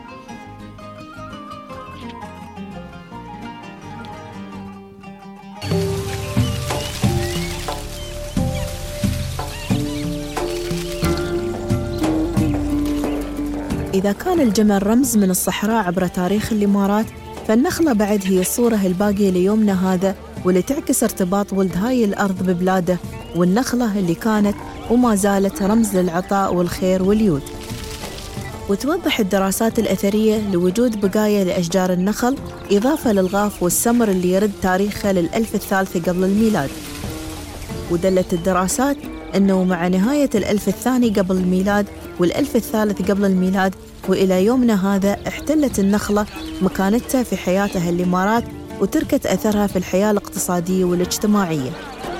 إذا كان الجمل رمز من الصحراء عبر تاريخ الإمارات، فالنخلة بعد هي الصورة الباقية ليومنا هذا واللي تعكس ارتباط ولد هاي الأرض ببلاده، والنخلة اللي كانت وما زالت رمز للعطاء والخير واليود. وتوضح الدراسات الأثرية لوجود بقايا لأشجار النخل إضافة للغاف والسمر اللي يرد تاريخه للألف الثالثة قبل الميلاد. ودلت الدراسات أنه مع نهاية الألف الثاني قبل الميلاد والألف الثالث قبل الميلاد وإلى يومنا هذا احتلت النخلة مكانتها في حياة أهل الإمارات وتركت أثرها في الحياة الاقتصادية والاجتماعية.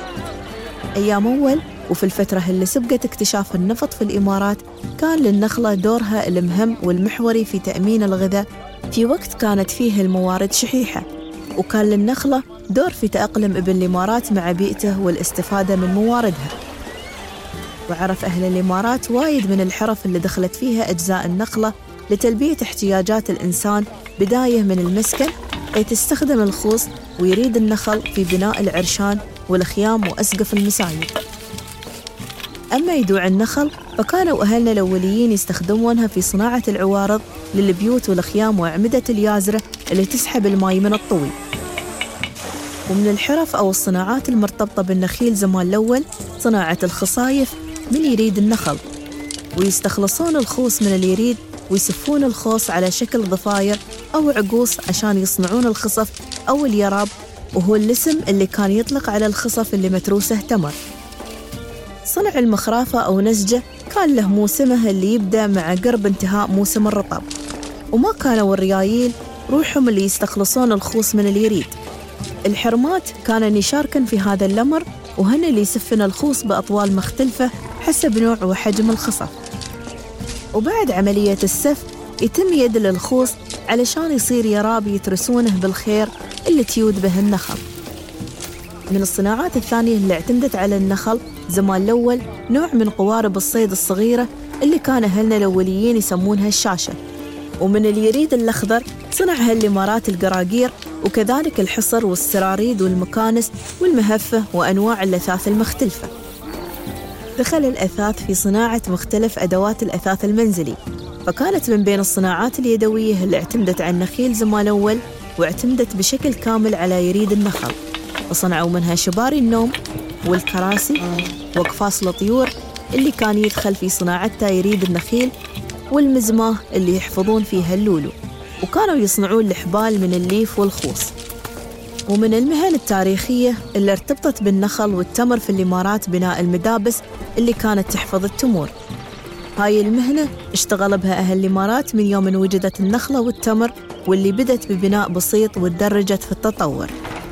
أيام أول وفي الفترة اللي سبقت اكتشاف النفط في الإمارات كان للنخلة دورها المهم والمحوري في تأمين الغذاء في وقت كانت فيه الموارد شحيحة، وكان للنخلة دور في تأقلم ابن الإمارات مع بيئته والاستفادة من مواردها. وعرف أهل الإمارات وايد من الحرف اللي دخلت فيها أجزاء النخلة لتلبية احتياجات الإنسان، بداية من المسكن أي تستخدم الخوص ويريد النخل في بناء العرشان والخيام وأسقف المسايد. أما يدوع النخل فكانوا أهلنا الأوليين يستخدمونها في صناعة العوارض للبيوت والخيام وأعمدة اليازرة اللي تسحب الماء من الطوي. ومن الحرف أو الصناعات المرتبطة بالنخيل زمان الأول صناعة الخصايف من يريد النخل، ويستخلصون الخوص من اليريد ويسفون الخوص على شكل ضفاير أو عقوص عشان يصنعون الخصف أو اليراب، وهو الاسم اللي كان يطلق على الخصف اللي متروسه تمر. صنع المخرافة أو نسجة كان له موسمه اللي يبدأ مع قرب انتهاء موسم الرطب، وما كانوا الريايل روحهم اللي يستخلصون الخوص من اليريد. الحرمات كانوا يشاركن في هذا الأمر، وهن اللي يسفن الخوص بأطوال مختلفة حسب نوع وحجم الخصف. وبعد عملية السف يتم يدل الخوص علشان يصير يراب يترسونه بالخير اللي تيود به النخل. من الصناعات الثانية اللي اعتمدت على النخل زمان الأول نوع من قوارب الصيد الصغيرة اللي كان أهلنا الأوليين يسمونها الشاشة. ومن اليريد الأخضر صنعها الإمارات القراقير، وكذلك الحصر والسراريد والمكانس والمهفة وأنواع الأثاث المختلفة. دخل الأثاث في صناعة مختلف أدوات الأثاث المنزلي، فكانت من بين الصناعات اليدوية اللي اعتمدت على النخيل زمان الأول واعتمدت بشكل كامل على يريد النخل، وصنعوا منها شباري النوم والكراسي وقفاص الطيور اللي كان يدخل في صناعتها يريد النخيل، والمزماه اللي يحفظون فيها اللولو، وكانوا يصنعون الحبال من الليف والخوص. ومن المهن التاريخية اللي ارتبطت بالنخل والتمر في الإمارات بناء المدابس اللي كانت تحفظ التمور. هاي المهنة اشتغل بها أهل الإمارات من يوم وجدت النخلة والتمر، واللي بدت ببناء بسيط وتدرجت في التطور.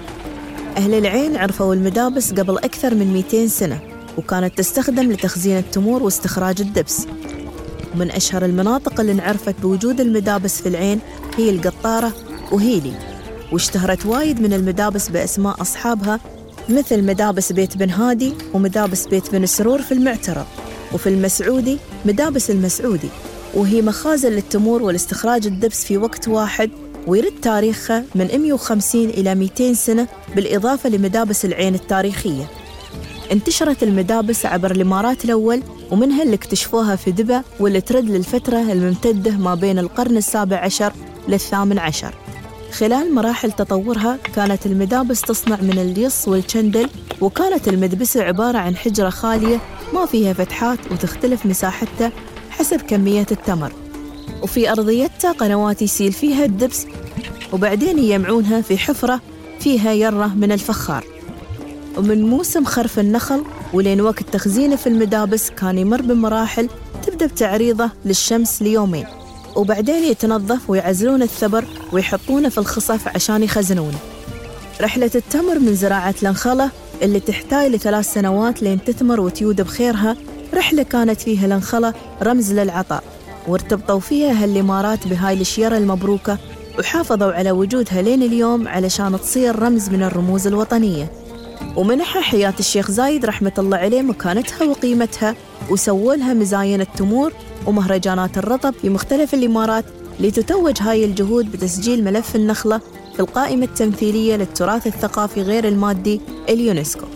أهل العين عرفوا المدابس قبل أكثر من مئتين سنة، وكانت تستخدم لتخزين التمور واستخراج الدبس. ومن أشهر المناطق اللي انعرفت بوجود المدابس في العين هي القطارة وهيلي، واشتهرت وايد من المدابس بأسماء أصحابها، مثل مدابس بيت بن هادي ومدابس بيت بن سرور في المعترض، وفي المسعودي مدابس المسعودي، وهي مخازن للتمور والاستخراج الدبس في وقت واحد، ويرد تاريخها من مئة وخمسين إلى مئتين سنة، بالإضافة لمدابس العين التاريخية. انتشرت المدابس عبر الإمارات الأول، ومنها اللي اكتشفوها في دبا واللي ترد للفترة الممتدة ما بين القرن السابع عشر للثامن عشر. خلال مراحل تطورها كانت المدابس تصنع من اليص والشندل، وكانت المدبسة عبارة عن حجرة خالية ما فيها فتحات، وتختلف مساحتها حسب كمية التمر، وفي أرضيتها قنوات يسيل فيها الدبس، وبعدين يجمعونها في حفرة فيها يرة من الفخار. ومن موسم خرف النخل ولين وقت تخزينه في المدابس كان يمر بمراحل تبدأ بتعريضه للشمس ليومين، وبعدين يتنظف ويعزلون الثبر ويحطونه في الخصف عشان يخزنونه. رحلة التمر من زراعة الأنخلة اللي تحتاج لثلاث سنوات لين تثمر وتيود بخيرها، رحلة كانت فيها الأنخلة رمز للعطاء، وارتبطوا فيها هالإمارات بهاي الشيرة المبروكة، وحافظوا على وجودها لين اليوم علشان تصير رمز من الرموز الوطنية. ومنحها حياة الشيخ زايد رحمة الله عليه مكانتها وقيمتها، وسووا لها مزاين التمور ومهرجانات الرطب في مختلف الإمارات، لتتوج هاي الجهود بتسجيل ملف النخلة في القائمة التمثيلية للتراث الثقافي غير المادي اليونسكو.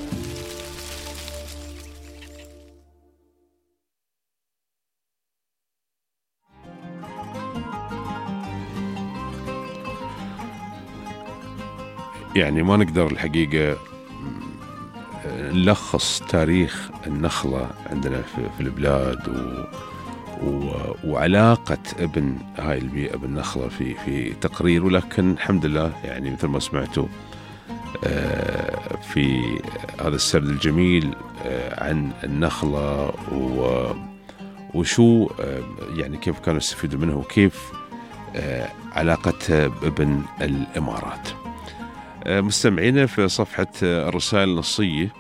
يعني ما نقدر الحقيقة نلخص تاريخ النخلة عندنا في البلاد وعلاقة ابن هاي البيئة بالنخلة في في تقرير، ولكن الحمد لله يعني مثل ما سمعتوا في هذا السرد الجميل عن النخلة وشو يعني كيف كانوا يستفيدوا منه وكيف علاقتها بابن الإمارات. مستمعينا في صفحة الرسائل النصية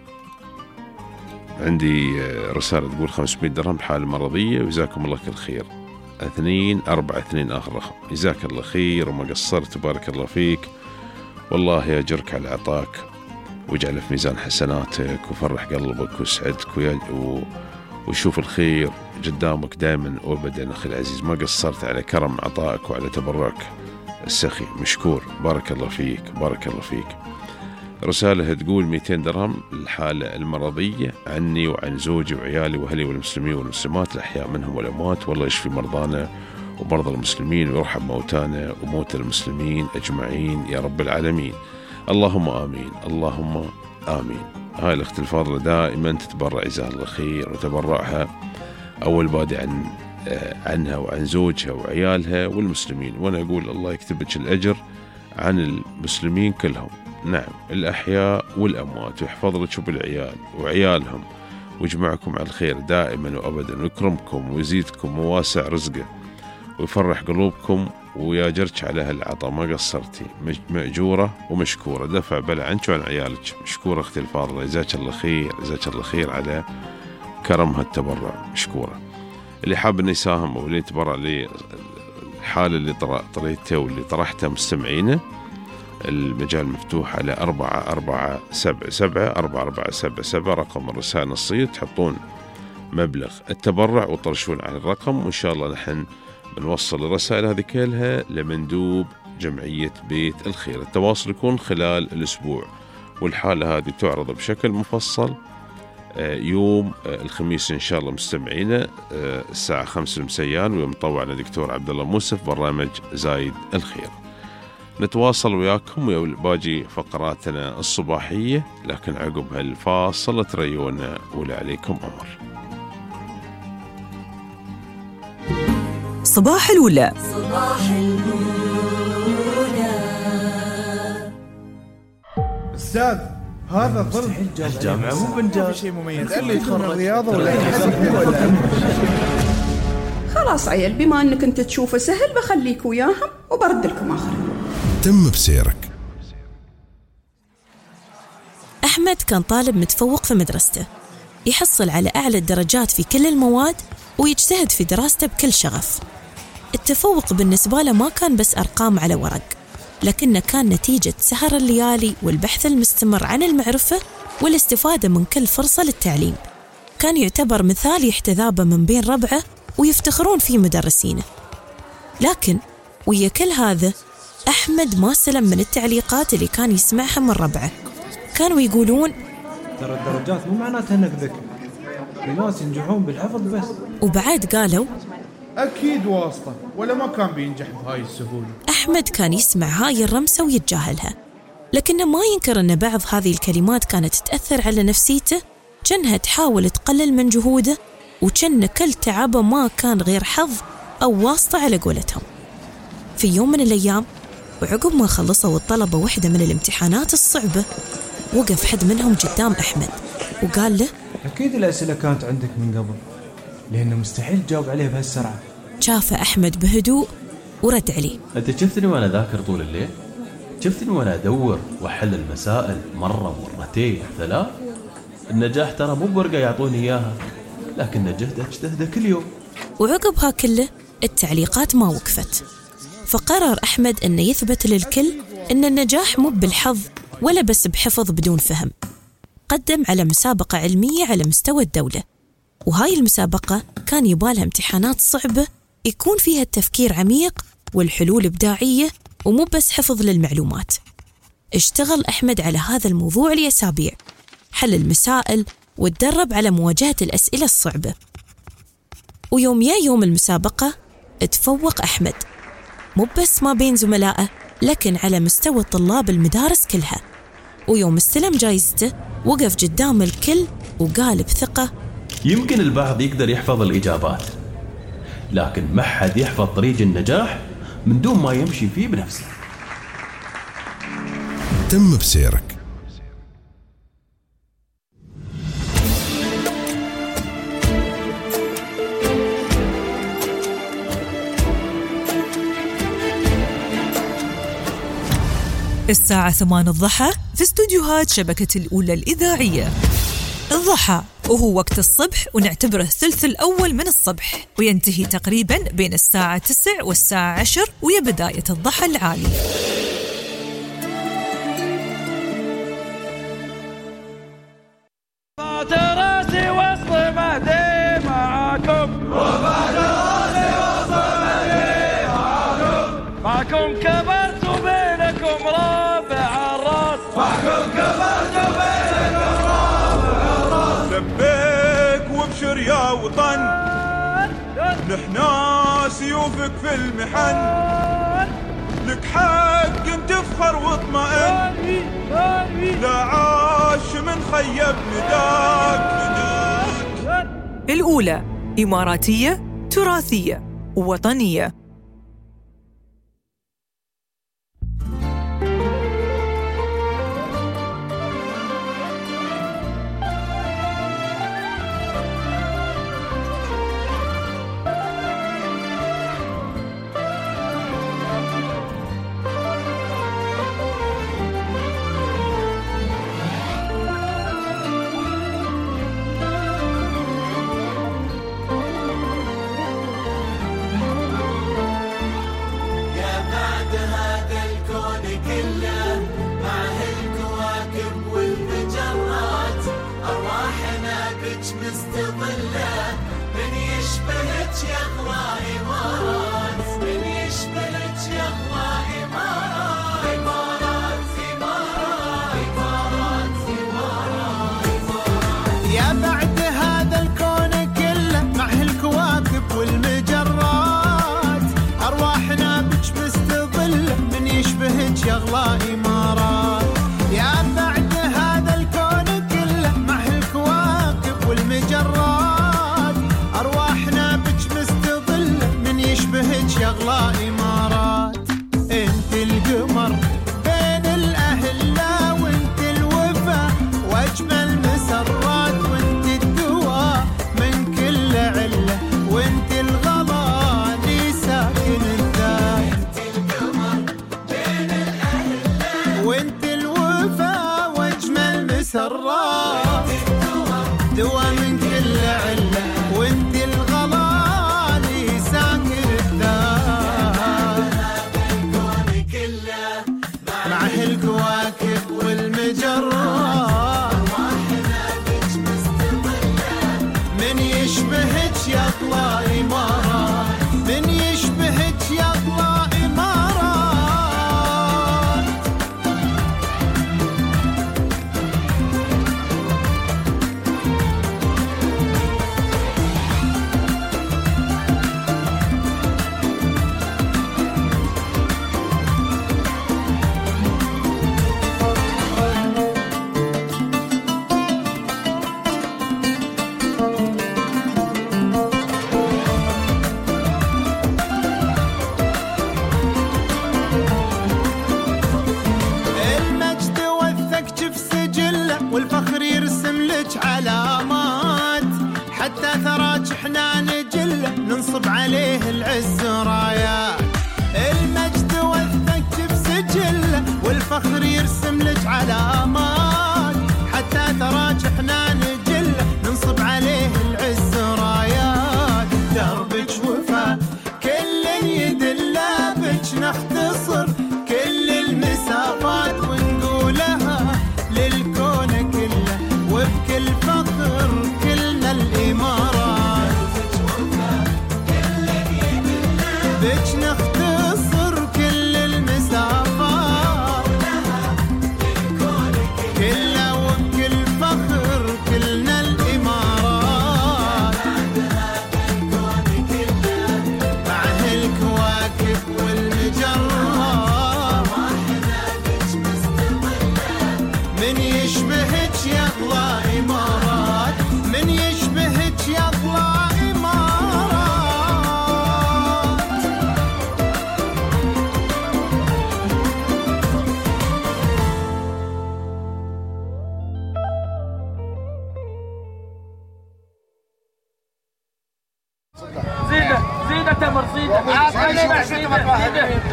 عندي رسالة تقول خمسمائة درهم حالة مرضية وجزاكم الله كل خير. اثنين أربعة اثنين آخر رقم. جزاك الله خير وما قصرت، بارك الله فيك، والله يجرك على عطاك واجعله في ميزان حسناتك وفرح قلبك وسعدك و... وشوف الخير قدامك دائما وابدا. أخي العزيز ما قصرت على كرم عطائك وعلى تبرعك السخي، مشكور، بارك الله فيك بارك الله فيك. رسالة تقول مئتين درهم الحالة المرضية عني وعن زوجي وعيالي وأهلي والمسلمين والمسلمات الأحياء منهم والأموات، والله يشفي مرضانا ومرضى المسلمين ويرحم موتانا وموتى المسلمين أجمعين يا رب العالمين، اللهم آمين اللهم آمين. هاي الأخت الفاضلة دائما تتبرع جزاها الله خير، وتبرعها أول بادي عن عنها وعن زوجها وعيالها والمسلمين، وأنا أقول الله يكتبك الأجر عن المسلمين كلهم، نعم الأحياء والأموات، ويحفظ لك بالعيال وعيالهم ويجمعكم على الخير دائما وأبدا، ويكرمكم ويزيدكم وواسع رزقه ويفرح قلوبكم، ويا جرك على هالعطاء ما قصرتي، مأجورة ومشكورة، دفع بلا عنك وعن عيالك، مشكورة أختي الفاضلة، جزاك الله خير جزاك الله خير على كرمها التبرع، مشكورة. اللي حاب انه يساهم او اللي يتبرع للحالة اللي طريتها واللي طرحتها مستمعينه، المجال مفتوح على أربعة أربعة سبعة سبعة أربعة أربعة سبعة سبعة رقم الرسالة النصية، تحطون مبلغ التبرع وطرشون على الرقم، وإن شاء الله نحن بنوصل الرسائل هذه كلها لمندوب جمعية بيت الخير. التواصل يكون خلال الأسبوع، والحالة هذه تعرض بشكل مفصل يوم الخميس إن شاء الله مستمعينا الساعة خمسة مسيان، ويوم طوعنا دكتور عبد الله موسى في برنامج زايد الخير. نتواصل وياكم وباقي فقراتنا الصباحية، لكن عقب هالفاصل تريونا ولا عليكم أمر. صباح الأولى. صباح الأولى. أستاذ هذا الظل الجامعة مو بنجاز شيء مميز، اللي يدخل الرياضة ولا خلاص عيل، بما أنك أنت تشوفه سهل بخليك وياهم وبرد لكم آخرين. تم بسيرك. أحمد كان طالب متفوق في مدرسته، يحصل على أعلى الدرجات في كل المواد ويجتهد في دراسته بكل شغف. التفوق بالنسبة له ما كان بس أرقام على ورق، لكنه كان نتيجة سهر الليالي والبحث المستمر عن المعرفة والاستفادة من كل فرصة للتعليم. كان يعتبر مثال يحتذابه من بين ربعه ويفتخرون فيه مدرسينه. لكن ويا كل هذا أحمد ما سلم من التعليقات اللي كان يسمعها من ربعه. كانوا يقولون ترى الدرجات مو معناتها انك ذكي، في ناس ينجحون بالحفظ بس. وبعد قالوا أكيد واسطة ولا ما كان بينجح بهاي السهولة. أحمد كان يسمع هاي الرمسة ويتجاهلها، لكنه ما ينكر أن بعض هذه الكلمات كانت تأثر على نفسيته، كانها تحاول تقلل من جهوده، وكان كل تعبه ما كان غير حظ أو واسطة على قولتهم. في يوم من الأيام وعقب ما خلصوا الطلبة واحدة من الامتحانات الصعبة، وقف حد منهم قدام أحمد وقال له أكيد الأسئلة كانت عندك من قبل، لأنه مستحيل تجاوب عليها بهالسرعة. شافه أحمد بهدوء ورد عليه. أنت شفتني وأنا ذاكر طول الليل؟ شفتني وأنا أدور وأحل المسائل مرة مرتين ثلاث؟ النجاح ترى مو بورقة يعطوني إياها، لكن نجحت أجتهد كل يوم. وعقبها كله التعليقات ما وقفت، فقرر أحمد أنه يثبت للكل أن النجاح مو بالحظ ولا بس بحفظ بدون فهم. قدم على مسابقة علمية على مستوى الدولة، وهاي المسابقة كان يبالها امتحانات صعبة يكون فيها التفكير عميق والحلول إبداعية ومو بس حفظ للمعلومات. اشتغل أحمد على هذا الموضوع لأسابيع، حل المسائل وتدرب على مواجهة الأسئلة الصعبة. ويوم يا يوم المسابقة اتفوق أحمد، مو بس ما بين زملائه لكن على مستوى طلاب المدارس كلها. ويوم استلم جايزته وقف قدام الكل وقال بثقة: يمكن البعض يقدر يحفظ الإجابات، لكن ما حد يحفظ طريق النجاح من دون ما يمشي فيه بنفسه. تم بسيرك. الساعة ثمان الضحى في استوديوهات شبكة الأولى الإذاعية. الضحى وهو وقت الصبح، ونعتبره الثلث الأول من الصبح، وينتهي تقريبا بين الساعة تسع والساعة عشر، ويا بداية الضحى العالي. راسي وسط مهدي معاكم، وبعد راسي وسط مهدي معاكم، معكم كبرت وبينكم رافع الراس، معكم كبرت وبينكم رافع الراس. لبيك وابشر يا وطن، نحنا سيوفك في المحن، لك حق تفخر واطمئن، لا عاش من خيب نداك. الأولى إماراتية تراثية ووطنية. والمجرات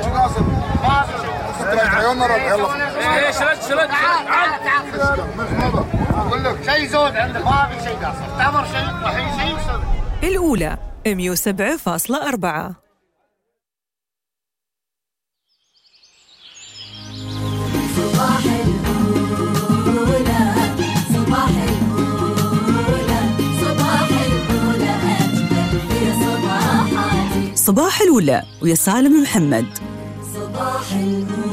ايش رد شرد اقول لك شيء زود عندك ما في شيء قاصر تمر شيء الحين شيء وصل الأولى مية وسبعة فاصلة أربعة. صباح الأولى صباح الأولى صباح الأولى أجمل في صباحاتي. صباح الأولى ويا سالم محمد. صباح الأولى.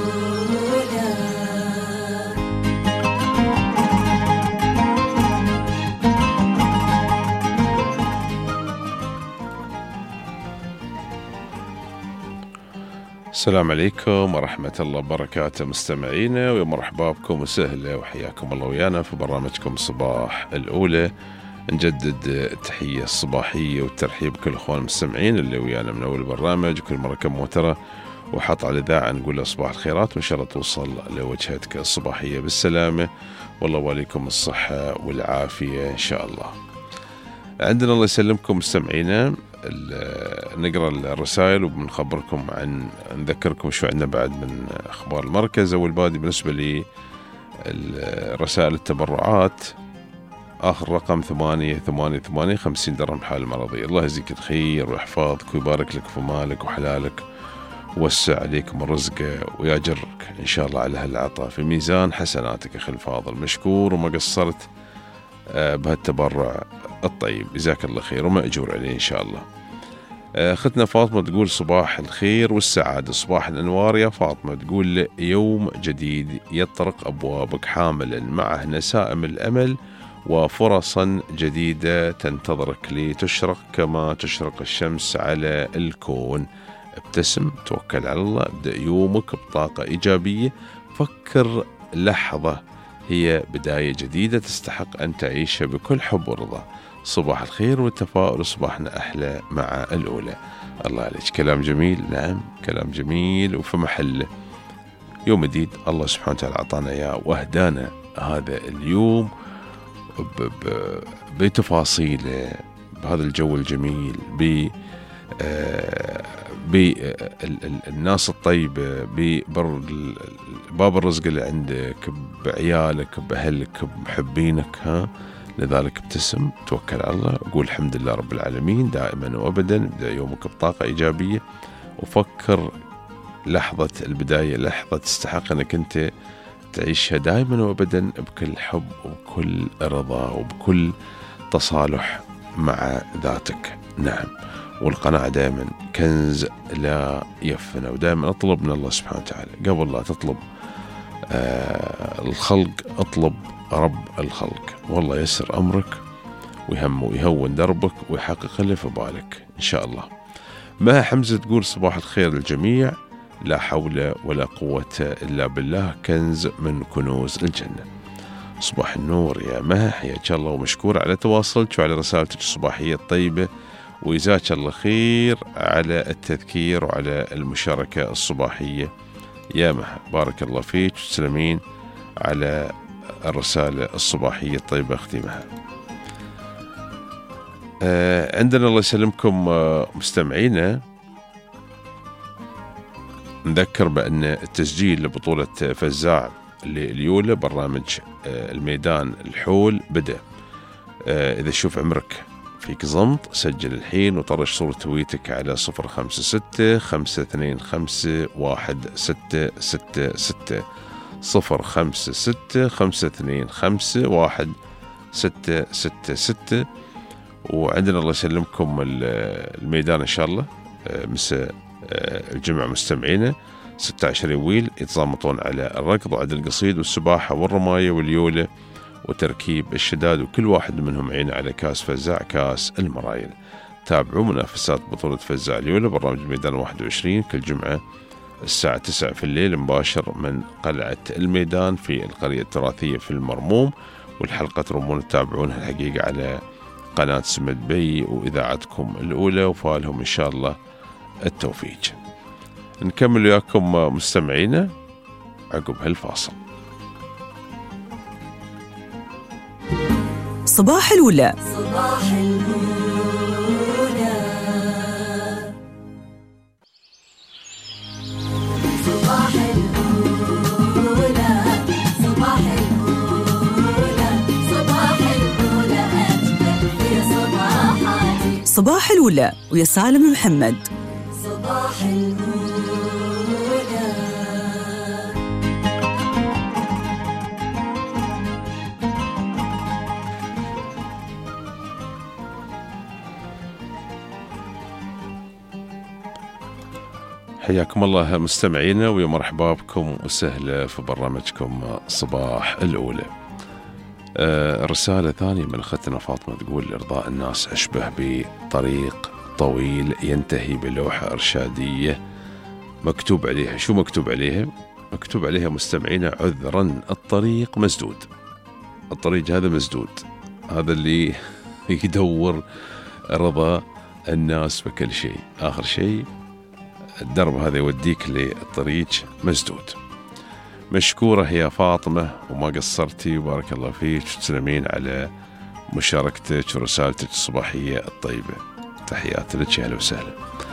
السلام عليكم ورحمة الله وبركاته مستمعينا، ويا مرحبا بكم وسهلا وحياكم الله ويانا في برنامجكم صباح الأولى. نجدد التحية الصباحية والترحيب بكل أخوان المستمعين اللي ويانا من أول البرنامج، وكل مرة كم موترة وحط على الإذاعة نقول له صباح الخيرات، وإن شاء الله توصل لوجهتك الصباحية بالسلامة، والله واليكم الصحة والعافية إن شاء الله. عندنا الله يسلمكم مستمعينا نقرأ الرسائل وبنخبركم عن نذكركم شو عندنا بعد من أخبار المركز. أول بادي بالنسبة لي الرسائل التبرعات، آخر رقم ثمانية ثمانية ثمانية خمسين درهم حال مرضي. الله يجزيك الخير ويحفظك ويبارك لك في مالك وحلالك ووسع عليكم الرزق ويأجرك إن شاء الله على هالعطاء في ميزان حسناتك أخي الفاضل. مشكور وما قصرت بهالتبرع الطيب، جزاك الله خير ومأجور عليه إن شاء الله. أختنا فاطمة تقول صباح الخير والسعادة، صباح الأنوار يا فاطمة. تقول يوم جديد يطرق أبوابك حاملا معه نسائم الأمل وفرصا جديدة تنتظرك لتشرق كما تشرق الشمس على الكون. ابتسم، توكل على الله، ابدأ يومك بطاقة إيجابية، فكر لحظة هي بداية جديدة تستحق أن تعيشها بكل حب ورضا. صباح الخير والتفاؤل، صباحنا أحلى مع الأولى. الله عليك، كلام جميل. نعم كلام جميل وفي محله. يوم جديد الله سبحانه وتعالى أعطانا إياه وأهدانا هذا اليوم بتفاصيله، بهذا الجو الجميل، ب بالناس الطيبة، بباب الرزق اللي عندك، بعيالك، بأهلك، بمحبينك. ها لذلك ابتسم، توكل على الله، قول الحمد لله رب العالمين دائما وأبدا. ابدأ يومك بطاقة إيجابية وفكر لحظة البداية لحظة تستحق أنك أنت تعيشها دائما وأبدا بكل حب وبكل رضا وبكل تصالح مع ذاتك. نعم، والقناعة دائما كنز لا يفنى، ودائما اطلب من الله سبحانه وتعالى. قبل لا تطلب آه الخلق اطلب رب الخلق، والله يسر أمرك ويهم ويهون دربك ويحقق اللي في بالك إن شاء الله. ما حمزة تقول صباح الخير للجميع، لا حول ولا قوة إلا بالله، كنز من كنوز الجنة. صباح النور يا مها، حياك الله ومشكور على تواصلك وعلى رسالتك الصباحية الطيبة، وجزاك الله خير على التذكير وعلى المشاركة الصباحية يا مها. بارك الله فيك وتسلمين على الرسالة الصباحية الطيبة أختي مها. آه عندنا الله يسلمكم آه مستمعينا، نذكر بأن التسجيل لبطولة فزاع لليولة برنامج آه الميدان الحول بدأ. آه إذا شوف عمرك فيك ضمط سجل الحين وطرش صورة تويتك على صفر خمسة ستة خمسة اثنين خمسة واحد ستة ستة ستة صفر خمسة ستة خمسة اثنين خمسة واحد ستة ستة ستة. وعندنا الله يسلمكم الميدان إن شاء الله مساء الجمعة مستمعينا ستة عشر ويل يتضامطون على الركض وعد القصيد والسباحة والرماية واليولة وتركيب الشداد، وكل واحد منهم عين على كاس فزاع كاس المرايل. تابعوا منافسات بطولة فزاع اليولة برنامج الميدان واحد وعشرين كل جمعة الساعة تسعة في الليل مباشر من قلعة الميدان في القرية التراثية في المرموم، والحلقة ترمون تتابعونها الحقيقة على قناة سمد بي وإذاعتكم الأولى، وفالهم إن شاء الله التوفيق. نكمل وياكم مستمعينا عقب هالفاصل. صباح الأولى. صباح الأولى. صباح الأولى ويا سالم محمد. صباح الأولى. حياكم الله مستمعينا ويا مرحبا بكم وسهلا في برنامجكم صباح الأولى. آه رسالة ثانية من أختنا فاطمة تقول: إرضاء الناس أشبه بطريق طويل ينتهي بلوحة إرشادية مكتوب عليها. شو مكتوب عليها؟ مكتوب عليها مستمعينا: عذرا الطريق مسدود. الطريق هذا مسدود، هذا اللي يدور رضا الناس بكل شيء. آخر شيء الدرب هذا يوديك للطريق مسدود. مشكورة يا فاطمة وما قصرتي، وبارك الله فيك، تسلمين على مشاركتك ورسالتك الصباحية الطيبة. تحياتي لك، أهلا وسهلا.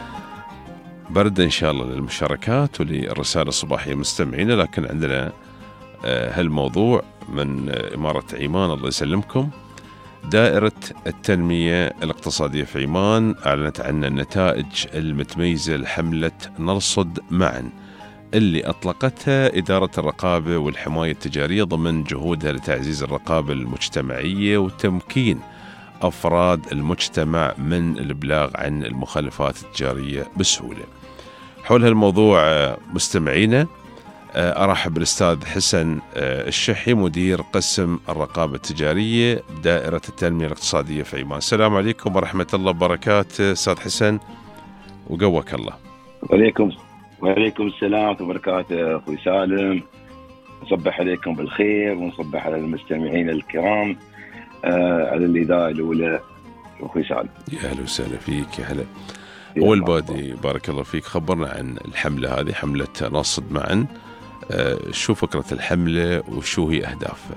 برد إن شاء الله للمشاركات وللرسالة الصباحية مستمعين، لكن عندنا هالموضوع من إمارة عمان الله يسلمكم. دائرة التنمية الاقتصادية في عمان أعلنت عن النتائج المتميزة لحملة نرصد معا اللي أطلقتها إدارة الرقابة والحماية التجارية ضمن جهودها لتعزيز الرقابة المجتمعية وتمكين أفراد المجتمع من الإبلاغ عن المخالفات التجارية بسهولة. حول هالموضوع مستمعينا أرحب بالأستاذ حسن الشحي مدير قسم الرقابة التجارية بدائرة التنمية الاقتصادية في عمان. السلام عليكم ورحمة الله وبركاته أستاذ حسن وقوك الله. وعليكم وعليكم السلام وبركاته أخوي سالم، نصبح عليكم بالخير ونصبح على المستمعين الكرام آه على الإذاعة الأولى أخوي سالم. يا أهلا وسهلا فيك. يا هلا. أول بادي بارك الله فيك، خبرنا عن الحملة هذه، حملة نرصد معا. آه شو فكرة الحملة وشو هي أهدافها؟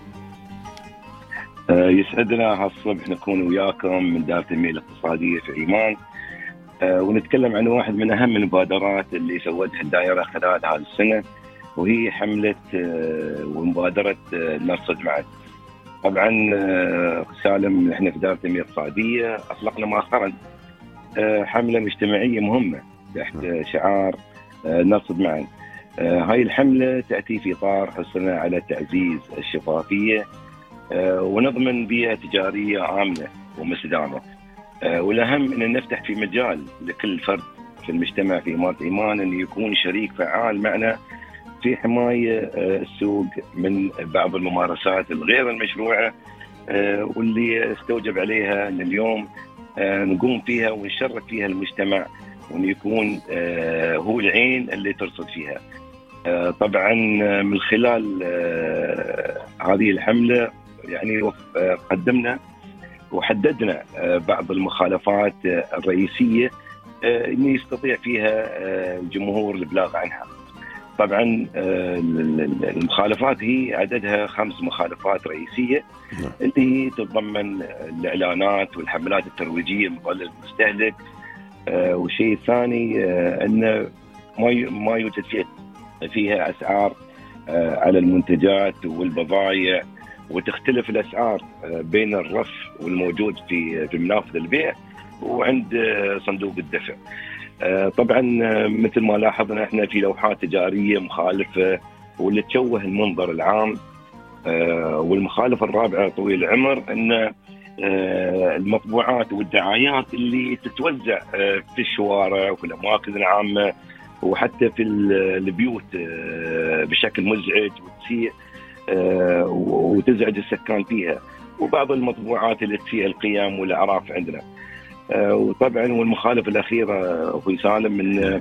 آه يسعدنا هالصبح نكون وياكم من دائرة التنمية الاقتصادية في عمان، آه ونتكلم عن واحد من أهم المبادرات اللي سوتها الدائرة خلال هذه السنة، وهي حملة آه ومبادرة آه نرصد معا. طبعا آه سالم، احنا في دائرة التنمية الاقتصادية أطلقنا مؤخرا آه حملة مجتمعية مهمة تحت شعار آه نرصد معا. آه هاي الحملة تأتي في إطار حرصنا على تعزيز الشفافية آه ونضمن بيئة تجارية آمنة ومستدامة، آه والأهم أن نفتح في مجال لكل فرد في المجتمع في إمارة عمان أن يكون شريك فعال معنا في حماية آه السوق من بعض الممارسات الغير المشروعة آه واللي استوجب عليها أن اليوم آه نقوم فيها ونشرف فيها المجتمع، وأن يكون آه هو العين اللي ترصد فيها. آه طبعا من خلال آه هذه الحملة يعني آه قدمنا وحددنا آه بعض المخالفات آه الرئيسية آه اللي يستطيع فيها آه الجمهور الإبلاغ عنها. طبعا آه المخالفات هي عددها خمس مخالفات رئيسية اللي هي تتضمن الإعلانات والحملات الترويجية مضلل المستهلك، آه والشيء الثاني آه أن ما ما يوجد فيها فيها أسعار آه على المنتجات والبضائع، وتختلف الأسعار آه بين الرف والموجود في في منافذ البيع وعند آه صندوق الدفع. آه طبعا آه مثل ما لاحظنا احنا في لوحات تجارية مخالفة واللي تشوه المنظر العام. آه والمخالفة الرابعة طويل العمر أن آه المطبوعات والدعايات اللي تتوزع آه في الشوارع وفي الأماكن العامة وحتى في البيوت آه بشكل مزعج وتسيء آه وتزعج السكان فيها، وبعض المطبوعات اللي تسيء القيم والأعراف عندنا. آه وطبعا والمخالفة الأخيرة أخوي سالم من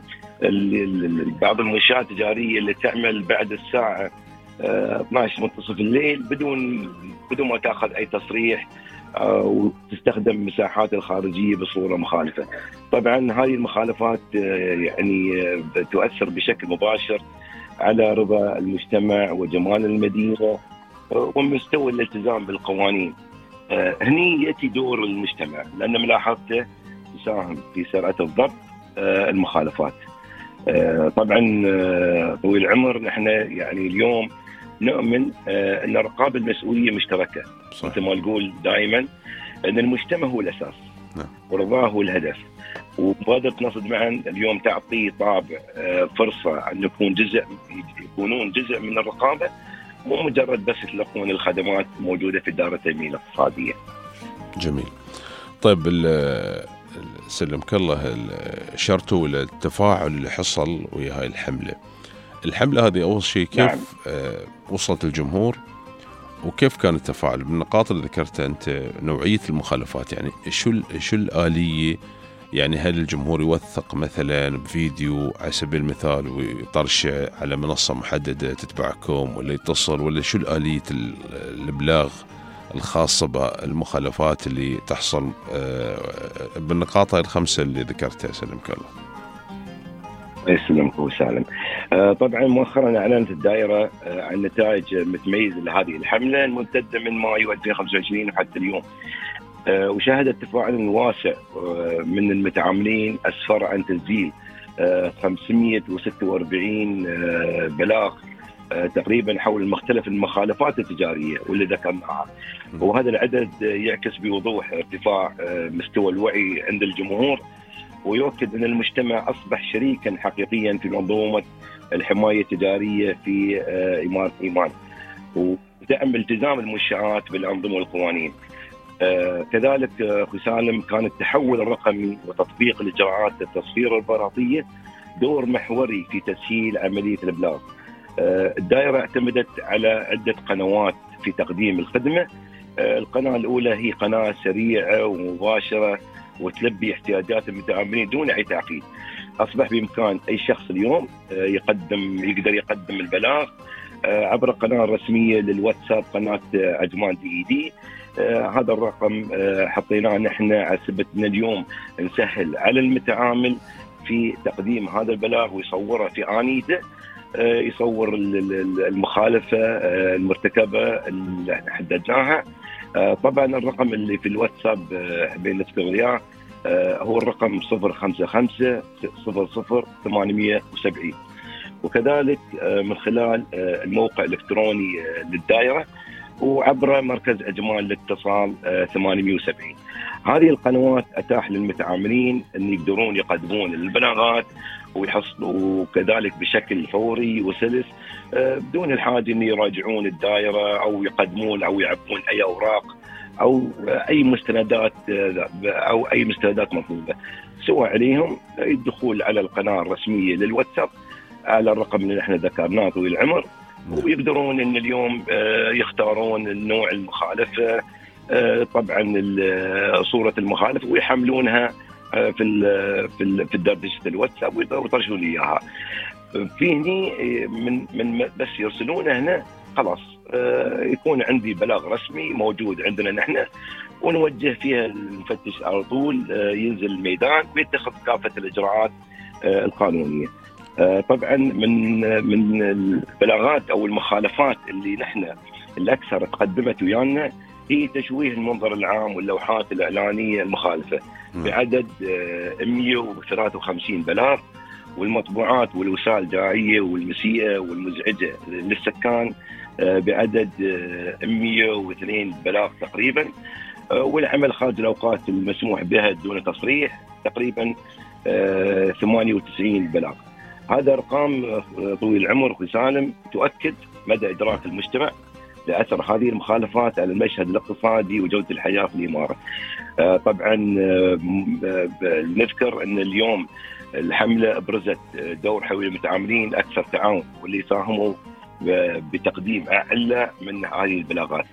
بعض المنشآت التجارية اللي تعمل بعد الساعة آه اثني عشر منتصف الليل بدون بدون ما تأخذ أي تصريح آه وتستخدم المساحات الخارجية بصورة مخالفة. طبعا هذه المخالفات آه يعني آه تؤثر بشكل مباشر على رضا المجتمع وجمال المدينة آه ومستوى الالتزام بالقوانين. آه هني يأتي دور المجتمع، لأن ملاحظته يساهم في سرعة الضبط آه المخالفات. آه طبعا آه طويل العمر نحن يعني اليوم نؤمن آه أن الرقابة المسؤولية مشتركة، مثل ما نقول دائما أن المجتمع هو الأساس. ورضاه هو الهدف. ومبادرة نصد معا اليوم تعطي طابع فرصة أن يكون جزء يكونون جزء من الرقابة، مو مجرد بس يتلقون الخدمات موجودة في الدائرة التنمية الاقتصادية. جميل. طيب سلمك الله، شرطوا التفاعل اللي حصل ويا هاي الحملة الحملة هذه أول شيء كيف نعم. آه وصلت الجمهور وكيف كان التفاعل بالنقاط اللي ذكرتها أنت؟ نوعية المخالفات، يعني شو شو الآلية؟ يعني هل الجمهور يوثق مثلا بفيديو على سبيل المثال ويطرشه على منصة محددة تتبعكم، ولا يتصل، ولا شو الآلية الإبلاغ الخاصة بالمخالفات اللي تحصل بالنقاط الخمسة اللي ذكرتها؟ سلمك الله. يسلمك وسالم. طبعا مؤخرا اعلنت الدائره عن نتائج متميزه لهذه الحمله الممتده من مايو ألفين وخمسة وعشرين وحتى اليوم، وشهدت تفاعل واسع من المتعاملين اسفر عن تسجيل خمسمئة وستة وأربعين بلاغ تقريبا حول مختلف المخالفات التجاريه واللي ذكرناها. وهذا العدد يعكس بوضوح ارتفاع مستوى الوعي عند الجمهور، ويؤكد أن المجتمع أصبح شريكا حقيقيا في منظومة الحماية التجارية في إمارة إيمان، ودعم التزام المنشآت بالأنظمة والقوانين. كذلك أخي سالم، كان التحول الرقمي وتطبيق الإجراءات التصفير البراطية دور محوري في تسهيل عملية الإبلاغ. الدائرة اعتمدت على عدة قنوات في تقديم الخدمة. القناة الأولى هي قناة سريعة ومباشرة وتلبي احتياجات المتعاملين دون أي تعقيد. أصبح بإمكان أي شخص اليوم يقدم يقدر يقدم البلاغ عبر القناة الرسمية للواتساب، قناة عجمان دي إي دي. هذا الرقم حطيناه نحن على سبيل أن اليوم نسهل على المتعامل في تقديم هذا البلاغ ويصوره في آنيته، يصور المخالفة المرتكبة اللي حددناها. طبعا الرقم اللي في الواتساب بين نذكر هو الرقم صفر خمسة خمسة صفر صفر ثمانمئة وسبعين، وكذلك من خلال الموقع الإلكتروني للدائرة وعبر مركز أجمان الاتصال ثمانمئة وسبعين. هذه القنوات أتاح للمتعاملين أن يقدرون يقدمون البلاغات ويحصلوا كذلك بشكل فوري وسلس بدون الحاجة أن يراجعون الدائرة أو يقدمون أو يعبون أي أوراق أو أي مستندات أو أي مستندات مطلوبة. سوى عليهم الدخول على القناة الرسمية للواتساب على الرقم اللي نحن ذكرناه طويل العمر، ويقدرون أن اليوم يختارون النوع المخالفة، طبعا صورة المخالفة، ويحملونها في في في دردشة الواتساب ويطرشون لي اياها. في هني من من بس يرسلونه هنا خلاص يكون عندي بلاغ رسمي موجود عندنا نحن، ونوجه فيها المفتش على طول ينزل الميدان ويتخذ كافة الإجراءات القانونية. طبعا من من البلاغات أو المخالفات اللي نحن الأكثر تقدمت ويانا هي تشويه المنظر العام واللوحات الإعلانية المخالفة بعدد مئة وثلاثة وخمسين بلاغ، والمطبوعات والوسائل الدعائية والمسيئة والمزعجة للسكان بعدد مئة واثنين بلاغ تقريبا، والعمل خارج الأوقات المسموح بها دون تصريح تقريبا ثمانية وتسعين بلاغ. هذا أرقام طويل العمر أخي سالم تؤكد مدى إدراك المجتمع لأثر هذه المخالفات على المشهد الاقتصادي وجودة الحياة في الإمارة. طبعا نذكر أن اليوم الحملة أبرزت دور حول المتعاملين أكثر تعاون واللي ساهموا بتقديم أعلى من هذه البلاغات.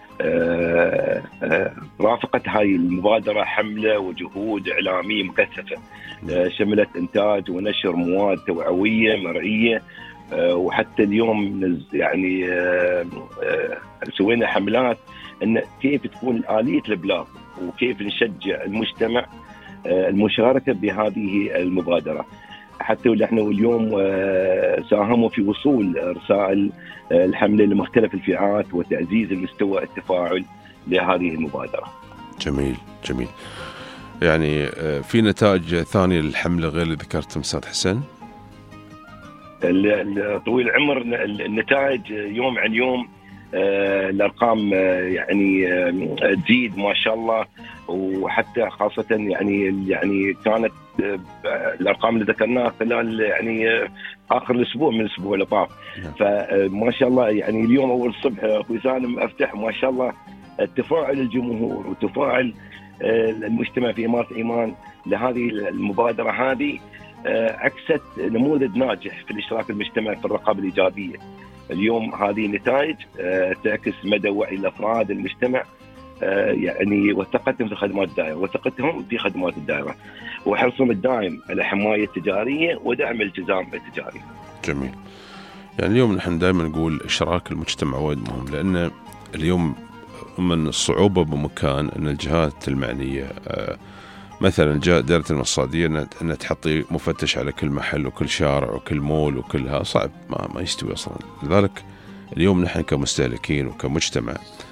رافقت هاي المبادرة حملة وجهود إعلامية مكثفة شملت إنتاج ونشر مواد توعوية مرئية، وحتى اليوم يعني سوينا حملات أن كيف تكون آلية الإبلاغ وكيف نشجع المجتمع المشاركة بهذه المبادرة، حتى نحن اليوم ساهموا في وصول رسائل الحملة لمختلف الفئات وتعزيز المستوى التفاعل لهذه المبادرة. جميل جميل. يعني في نتائج ثانية للحملة غير اللي ذكرت أستاذ حسن؟ طويل العمر النتائج يوم عن يوم الارقام يعني تزيد ما شاء الله، وحتى خاصه يعني يعني كانت الارقام اللي ذكرناها خلال يعني اخر الاسبوع من الاسبوع اللي طاف. فما شاء الله يعني اليوم اول الصبح اخوي سالم افتح ما شاء الله تفاعل الجمهور وتفاعل المجتمع في إمارة عمان لهذه المبادرة هذه عكست نموذج ناجح في الاشتراك المجتمعي في الرقابة الإيجابية. اليوم هذه النتائج تعكس مدى وعي الأفراد المجتمع يعني وثقتهم في خدمات الدائرة وثقتهم في خدمات الدائرة وحرصهم الدائم على حماية التجارية ودعم الالتزام التجاري. جميل. يعني اليوم نحن دائما نقول إشراك المجتمع وايد مهم، لأن اليوم من الصعوبة بمكان أن الجهات المعنية مثلا جاء دائرة المصادية أن تحطي مفتش على كل محل وكل شارع وكل مول وكلها صعب، ما, ما يستوي أصلا. لذلك اليوم نحن كمستهلكين وكمجتمع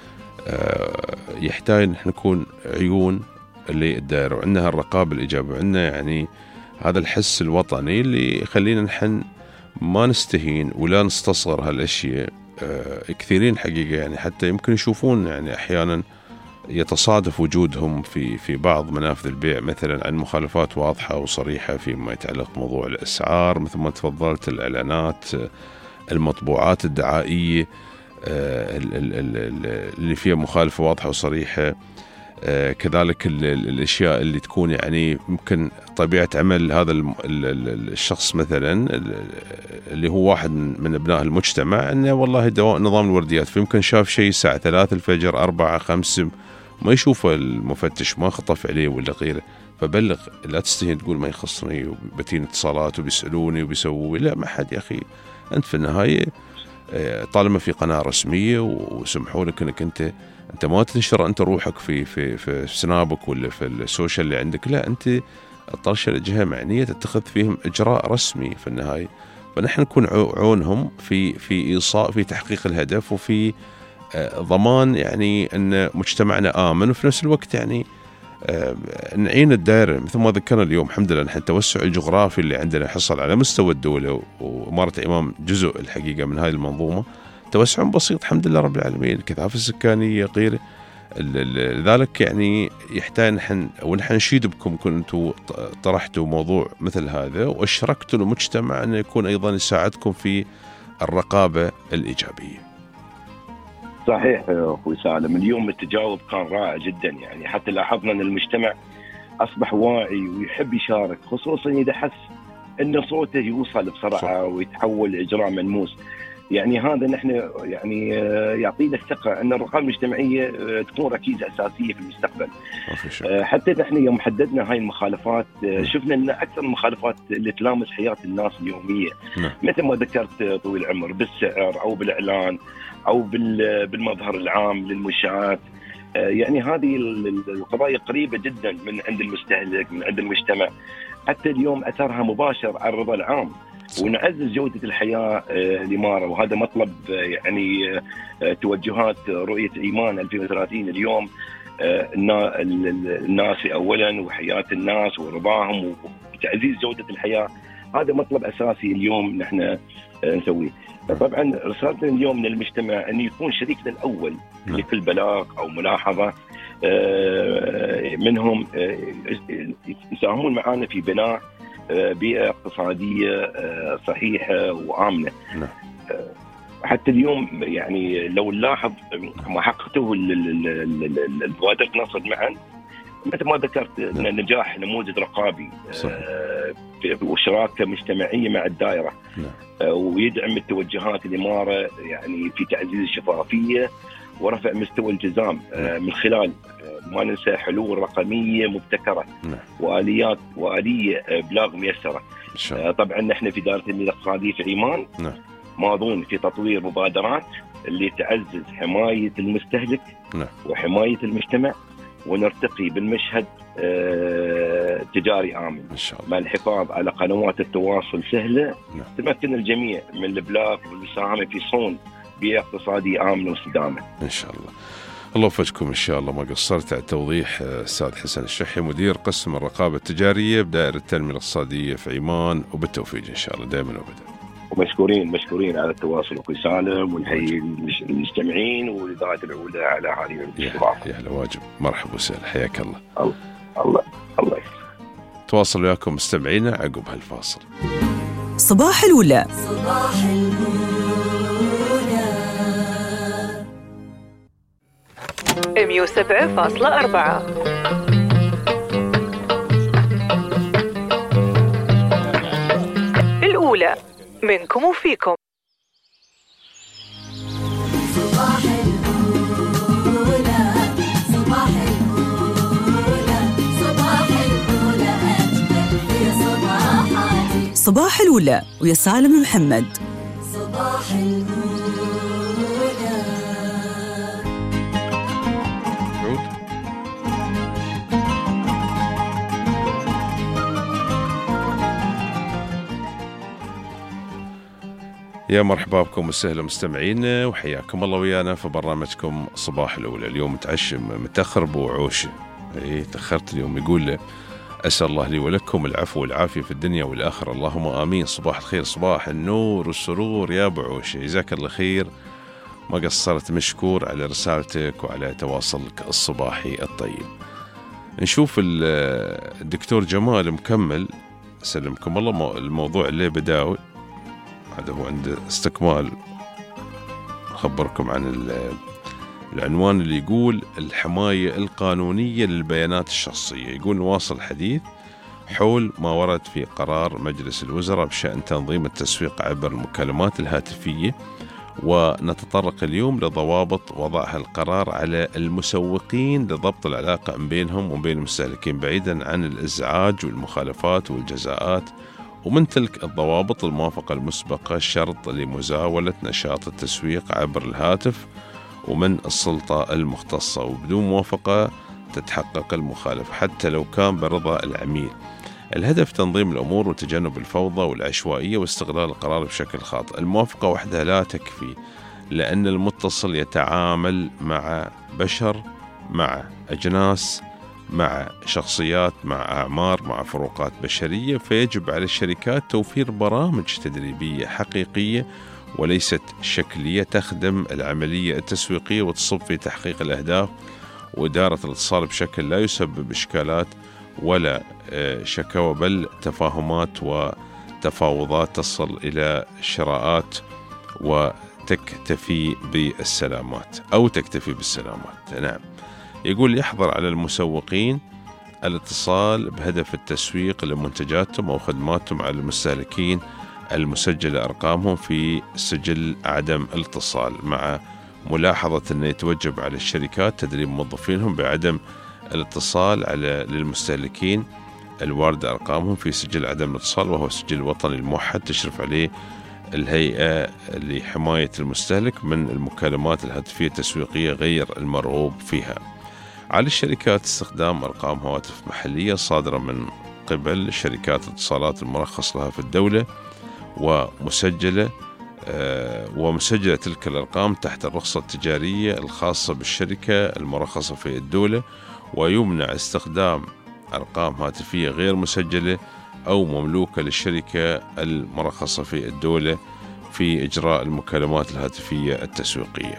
يحتاج نحن نكون عيون للدائرة وعندنا الرقابة الإيجابية وعندنا يعني هذا الحس الوطني اللي يخلينا نحن ما نستهين ولا نستصغر هالأشياء. كثيرين حقيقة يعني حتى يمكن يشوفون يعني أحيانا يتصادف وجودهم في في بعض منافذ البيع مثلا عن مخالفات واضحة وصريحة فيما يتعلق بموضوع الأسعار، مثل ما تفضلت الإعلانات، المطبوعات الدعائية اللي فيها مخالفة واضحة وصريحة، كذلك الأشياء اللي تكون يعني ممكن طبيعة عمل هذا الشخص مثلا اللي هو واحد من أبناء المجتمع أنه والله دواء نظام الورديات، فيمكن شاف شيء الساعة ثلاثة الفجر أربعة خمسة ما يشوفه المفتش ما خطف عليه ولا غيره، فبلغ. لا تستهين تقول ما يخصني وبتين اتصالات وبيسألوني وبيسووا، لا ما حد يا أخي. أنت في النهاية طالما في قناة رسمية وسمحوا لك أنك أنت أنت ما تنشر أنت روحك في في في سنابك ولا في السوشيال اللي عندك، لا أنت ترشح لجهة معنية تتخذ فيهم إجراء رسمي في النهاية. فنحن نكون عونهم في في إيصاء في تحقيق الهدف وفي ضمان يعني أن مجتمعنا آمن، وفي نفس الوقت يعني نعين الدائرة مثل ما ذكرنا اليوم. الحمد لله نحن التوسع الجغرافي اللي عندنا حصل على مستوى الدولة، وإمارة عمان جزء الحقيقة من هذه المنظومة، توسع بسيط الحمد لله رب العالمين، الكثافة السكانية غير. لذلك يعني يحتاج نحن ونحن نشيد بكم كنتوا طرحتوا موضوع مثل هذا واشركتوا المجتمع أن يكون أيضا يساعدكم في الرقابة الإيجابية. صحيح أخوي سالم، اليوم التجاوب كان رائع جدا، يعني حتى لاحظنا أن المجتمع أصبح واعي ويحب يشارك، خصوصا إذا حس أن صوته يوصل بسرعة ويتحول إجراء ملموس. يعني هذا نحن يعني يعطينا الثقة أن الرقابة المجتمعية تكون ركيزة أساسية في المستقبل. حتى نحن يوم حددنا هاي المخالفات شفنا أن أكثر المخالفات اللي تلامس حياة الناس اليومية مثل ما ذكرت طويل العمر بالسعر أو بالإعلان أو بالمظهر العام للمنشآت، يعني هذه القضايا قريبة جدا من عند المستهلك من عند المجتمع. حتى اليوم أثرها مباشر على الرضا العام ونعزز جودة الحياة الإمارة، وهذا مطلب يعني توجهات رؤية عمان ألفين وثلاثين. اليوم الناس أولا وحياة الناس ورضاهم وتعزيز جودة الحياة، هذا مطلب أساسي اليوم نحن نسويه. طبعا رسالتنا اليوم من المجتمع أن يكون شريكنا الأول لكل بلاغ أو ملاحظة منهم يساهمون معنا في بناء بيئة اقتصادية صحيحة وآمنة. حتى اليوم يعني لو نلاحظ ما حققته المبادرة نصر معا مثل ما ذكرت أن نجاح نموذج رقابي وشراكة مجتمعية مع الدائرة ويدعم التوجهات الإمارة يعني في تعزيز الشفافية ورفع مستوى الالتزام من خلال ما ننسى حلول رقمية مبتكرة وآليات وآلية إبلاغ ميسرة. طبعا نحن في دائرة التنمية الاقتصادية في عمان ماضون في تطوير مبادرات اللي تعزز حماية المستهلك وحماية المجتمع ونرتقي بالمشهد تجاري آمن إن شاء الله. مع الحفاظ على قنوات التواصل سهلة تمكن الجميع من الإبلاغ والمساهمة في صون بيئة اقتصادية آمنة ومستدامة إن شاء الله. الله يوفقكم إن شاء الله. ما قصرت على التوضيح أستاذ حسن الشحي مدير قسم الرقابة التجارية بدائرة التنمية الاقتصادية في عمان، وبالتوفيق إن شاء الله دائما وأبدا. ومشكورين مشكورين على التواصل أخوي سالم، ونحيي المستمعين والإذاعة الأولى على هذه الاستضافة. يا هلا واجب، مرحبا وسهلا، حياك الله. الله الله الله يسلمك. تواصل وياكم مستمعينا عقب هالفاصل. صباح الأولى. صباح الأولى مية وسبعة فاصلة أربعة. الأولى منكم وفيكم. صباح الأولى صباح الأولى صباح الأولى أجمل في صباحاتي. صباح الأولى ويا سالم محمد. صباح الأولى. يا مرحبا بكم وسهلا مستمعينا، وحياكم الله ويانا في برنامجكم صباح الأولى. اليوم متعشم متأخر بو عوشة، ايه تأخرت اليوم. يقول له أسأل الله لي ولكم العفو والعافية في الدنيا والآخرة، اللهم آمين. صباح الخير، صباح النور والسرور يا أبو عوشة، جزاك الله خير، ما قصرت، مشكور على رسالتك وعلى تواصلك الصباحي الطيب. نشوف الدكتور جمال مكمل، سلمكم الله، الموضوع اللي بداوي هذا هو عند استكمال. أخبركم عن العنوان اللي يقول الحماية القانونية للبيانات الشخصية. يقول نواصل الحديث حول ما ورد في قرار مجلس الوزراء بشأن تنظيم التسويق عبر المكالمات الهاتفية، ونتطرق اليوم لضوابط وضعها القرار على المسوقين لضبط العلاقة بينهم وبين المستهلكين بعيدا عن الإزعاج والمخالفات والجزاءات. ومن تلك الضوابط الموافقة المسبقة شرط لمزاولة نشاط التسويق عبر الهاتف ومن السلطة المختصة، وبدون موافقة تتحقق المخالفة حتى لو كان برضا العميل. الهدف تنظيم الأمور وتجنب الفوضى والعشوائية واستغلال القرار بشكل خاطئ. الموافقة وحدها لا تكفي، لأن المتصل يتعامل مع بشر، مع أجناس، مع شخصيات، مع أعمار، مع فروقات بشرية، فيجب على الشركات توفير برامج تدريبية حقيقية وليست شكلية تخدم العملية التسويقية وتصب في تحقيق الأهداف وإدارة الاتصال بشكل لا يسبب إشكالات ولا شكاوى، بل تفاهمات وتفاوضات تصل إلى شراءات وتكتفي بالسلامات أو تكتفي بالسلامات. نعم. يقول يحظر على المسوقين الاتصال بهدف التسويق لمنتجاتهم أو خدماتهم على المستهلكين المسجلة أرقامهم في سجل عدم الاتصال، مع ملاحظة أن يتوجب على الشركات تدريب موظفينهم بعدم الاتصال على للمستهلكين الواردة أرقامهم في سجل عدم الاتصال، وهو سجل وطني الموحد تشرف عليه الهيئة لحماية المستهلك من المكالمات الهاتفية التسويقية غير المرغوب فيها. على الشركات استخدام أرقام هواتف محلية صادرة من قبل شركات الاتصالات المرخص لها في الدولة ومسجلة آه ومسجلة تلك الأرقام تحت الرخصة التجارية الخاصة بالشركة المرخصة في الدولة، ويمنع استخدام أرقام هاتفية غير مسجلة أو مملوكة للشركة المرخصة في الدولة في إجراء المكالمات الهاتفية التسويقية.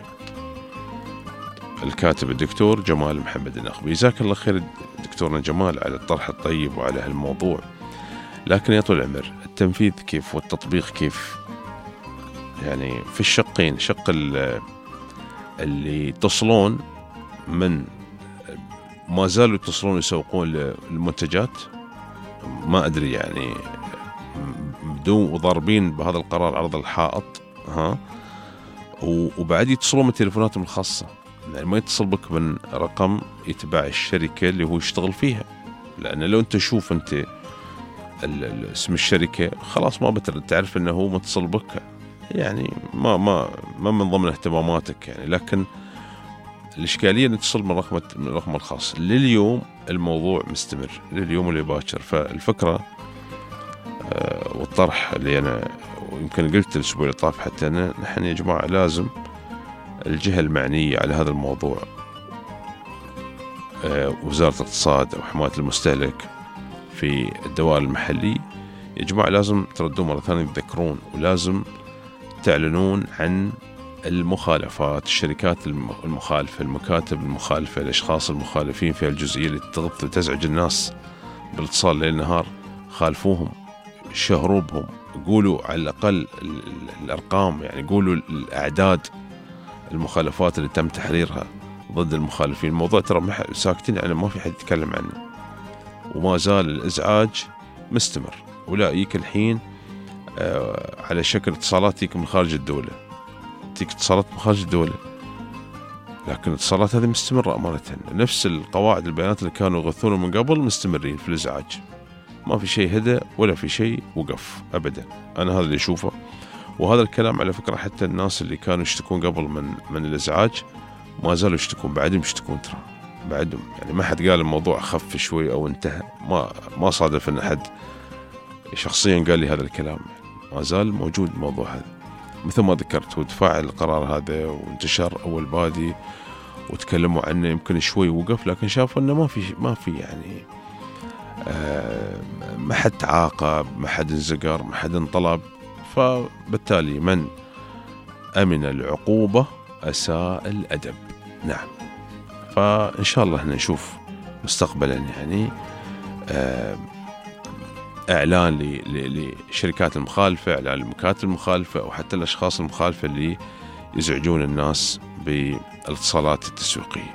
الكاتب الدكتور جمال محمد النخبي، جزاك الله خير دكتورنا جمال على الطرح الطيب وعلى هالموضوع. لكن يا طول العمر التنفيذ كيف والتطبيق كيف؟ يعني في الشقين، شق اللي يتصلون من ما زالوا يتصلون يسوقون المنتجات، ما أدري يعني بدون وضاربين بهذا القرار عرض الحائط، ها، وبعد يتصلون من تليفوناتهم الخاصة، يعني ما يتصل بك من رقم يتبع الشركة اللي هو يشتغل فيها، لأن لو أنت شوف أنت اسم الشركة خلاص ما بترد تعرف أنه هو متصل بك، يعني ما ما ما من ضمن اهتماماتك يعني. لكن الإشكالية نتصل من رقم من الرقم الخاص. لليوم الموضوع مستمر، لليوم اللي باكر. فالفكرة آه والطرح اللي أنا ويمكن قلت الأسبوع اللي طاف حتى أنا، نحن يا جماعة لازم الجهة المعنية على هذا الموضوع، آه وزارة الاقتصاد أو حماية المستهلك في الدوائر المحلي، يا جماعة لازم تردون مرة ثانية تذكرون، ولازم تعلنون عن المخالفات، الشركات المخالفة، المكاتب المخالفة، الأشخاص المخالفين في الجزئية اللي تغث وتزعج الناس بالاتصال ليل نهار. خالفوهم، شهروا بهم، قولوا على الأقل الأرقام، يعني قولوا الأعداد المخالفات اللي تم تحريرها ضد المخالفين. الموضوع ترى ساكتين يعني ما في حد يتكلم عنه، وما زال الإزعاج مستمر. ولا يجيك الحين آه على شكل اتصالات تيك من خارج الدولة، تيك اتصالات من خارج الدولة، لكن الاتصالات هذه مستمرة أمانة. نفس القواعد البيانات اللي كانوا يغثونه من قبل مستمرين في الإزعاج، ما في شيء هدى ولا في شيء وقف أبدا. أنا هذا اللي أشوفه، وهذا الكلام على فكرة حتى الناس اللي كانوا يشتكون قبل من من الإزعاج ما زالوا يشتكون، بعدهم يشتكون ترى بعدهم، يعني ما حد قال الموضوع خف شوي أو انتهى. ما ما صادف أن حد شخصيا قال لي هذا الكلام، ما زال موجود الموضوع هذا. مثل ما ذكرت، وتفاعل القرار هذا وانتشر أول بادي وتكلموا عنه، يمكن شوي وقف، لكن شافوا أنه ما في ما في يعني آه ما حد تعاقب، ما حد انزقر، ما حد انطلب. فبالتالي من أمن العقوبة أساء الأدب. نعم، فإن شاء الله احنا نشوف مستقبلا يعني آه إعلان لشركات المخالفة، إعلان للمكاتب المخالفة، أو حتى الأشخاص المخالفة اللي يزعجون الناس بالاتصالات التسويقية.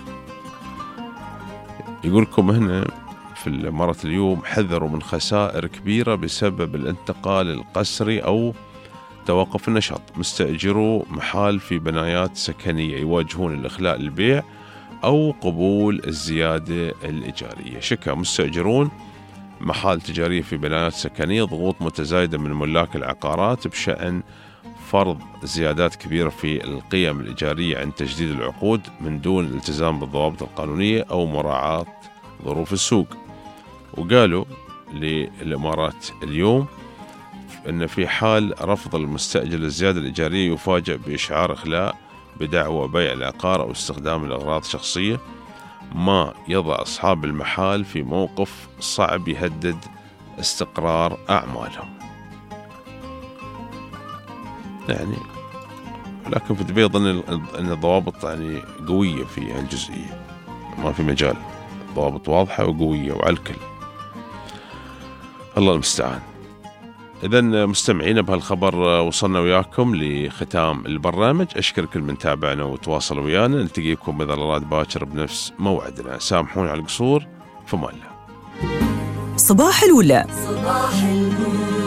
يقولكم هنا في مرة اليوم: حذروا من خسائر كبيرة بسبب الانتقال القسري أو توقف النشاط. مستأجروا محال في بنايات سكنية يواجهون الإخلاء للبيع أو قبول الزيادة الإيجارية. شكى مستأجرون محال تجارية في بنايات سكنية ضغوط متزايدة من ملاك العقارات بشأن فرض زيادات كبيرة في القيم الإيجارية عند تجديد العقود من دون الالتزام بالضوابط القانونية أو مراعاة ظروف السوق. وقالوا للإمارات اليوم أن في حال رفض المستأجر الزيادة الإيجارية يفاجأ بإشعار إخلاء بدعوى بيع العقار أو استخدام الأغراض الشخصية، ما يضع أصحاب المحال في موقف صعب يهدد استقرار أعمالهم. يعني لكن في دبي أظن أن الضوابط يعني قوية في هالجزئية، ما في مجال، ضوابط واضحة وقوية وعلى الكل. الله المستعان. إذن مستمعين، بهالخبر وصلنا وياكم لختام البرنامج. أشكر كل من تابعنا وتواصل ويانا. نلتقيكم بإذن الله باكر بنفس موعدنا. سامحون على القصور، فما الله. صباح الولا. صباح الولا.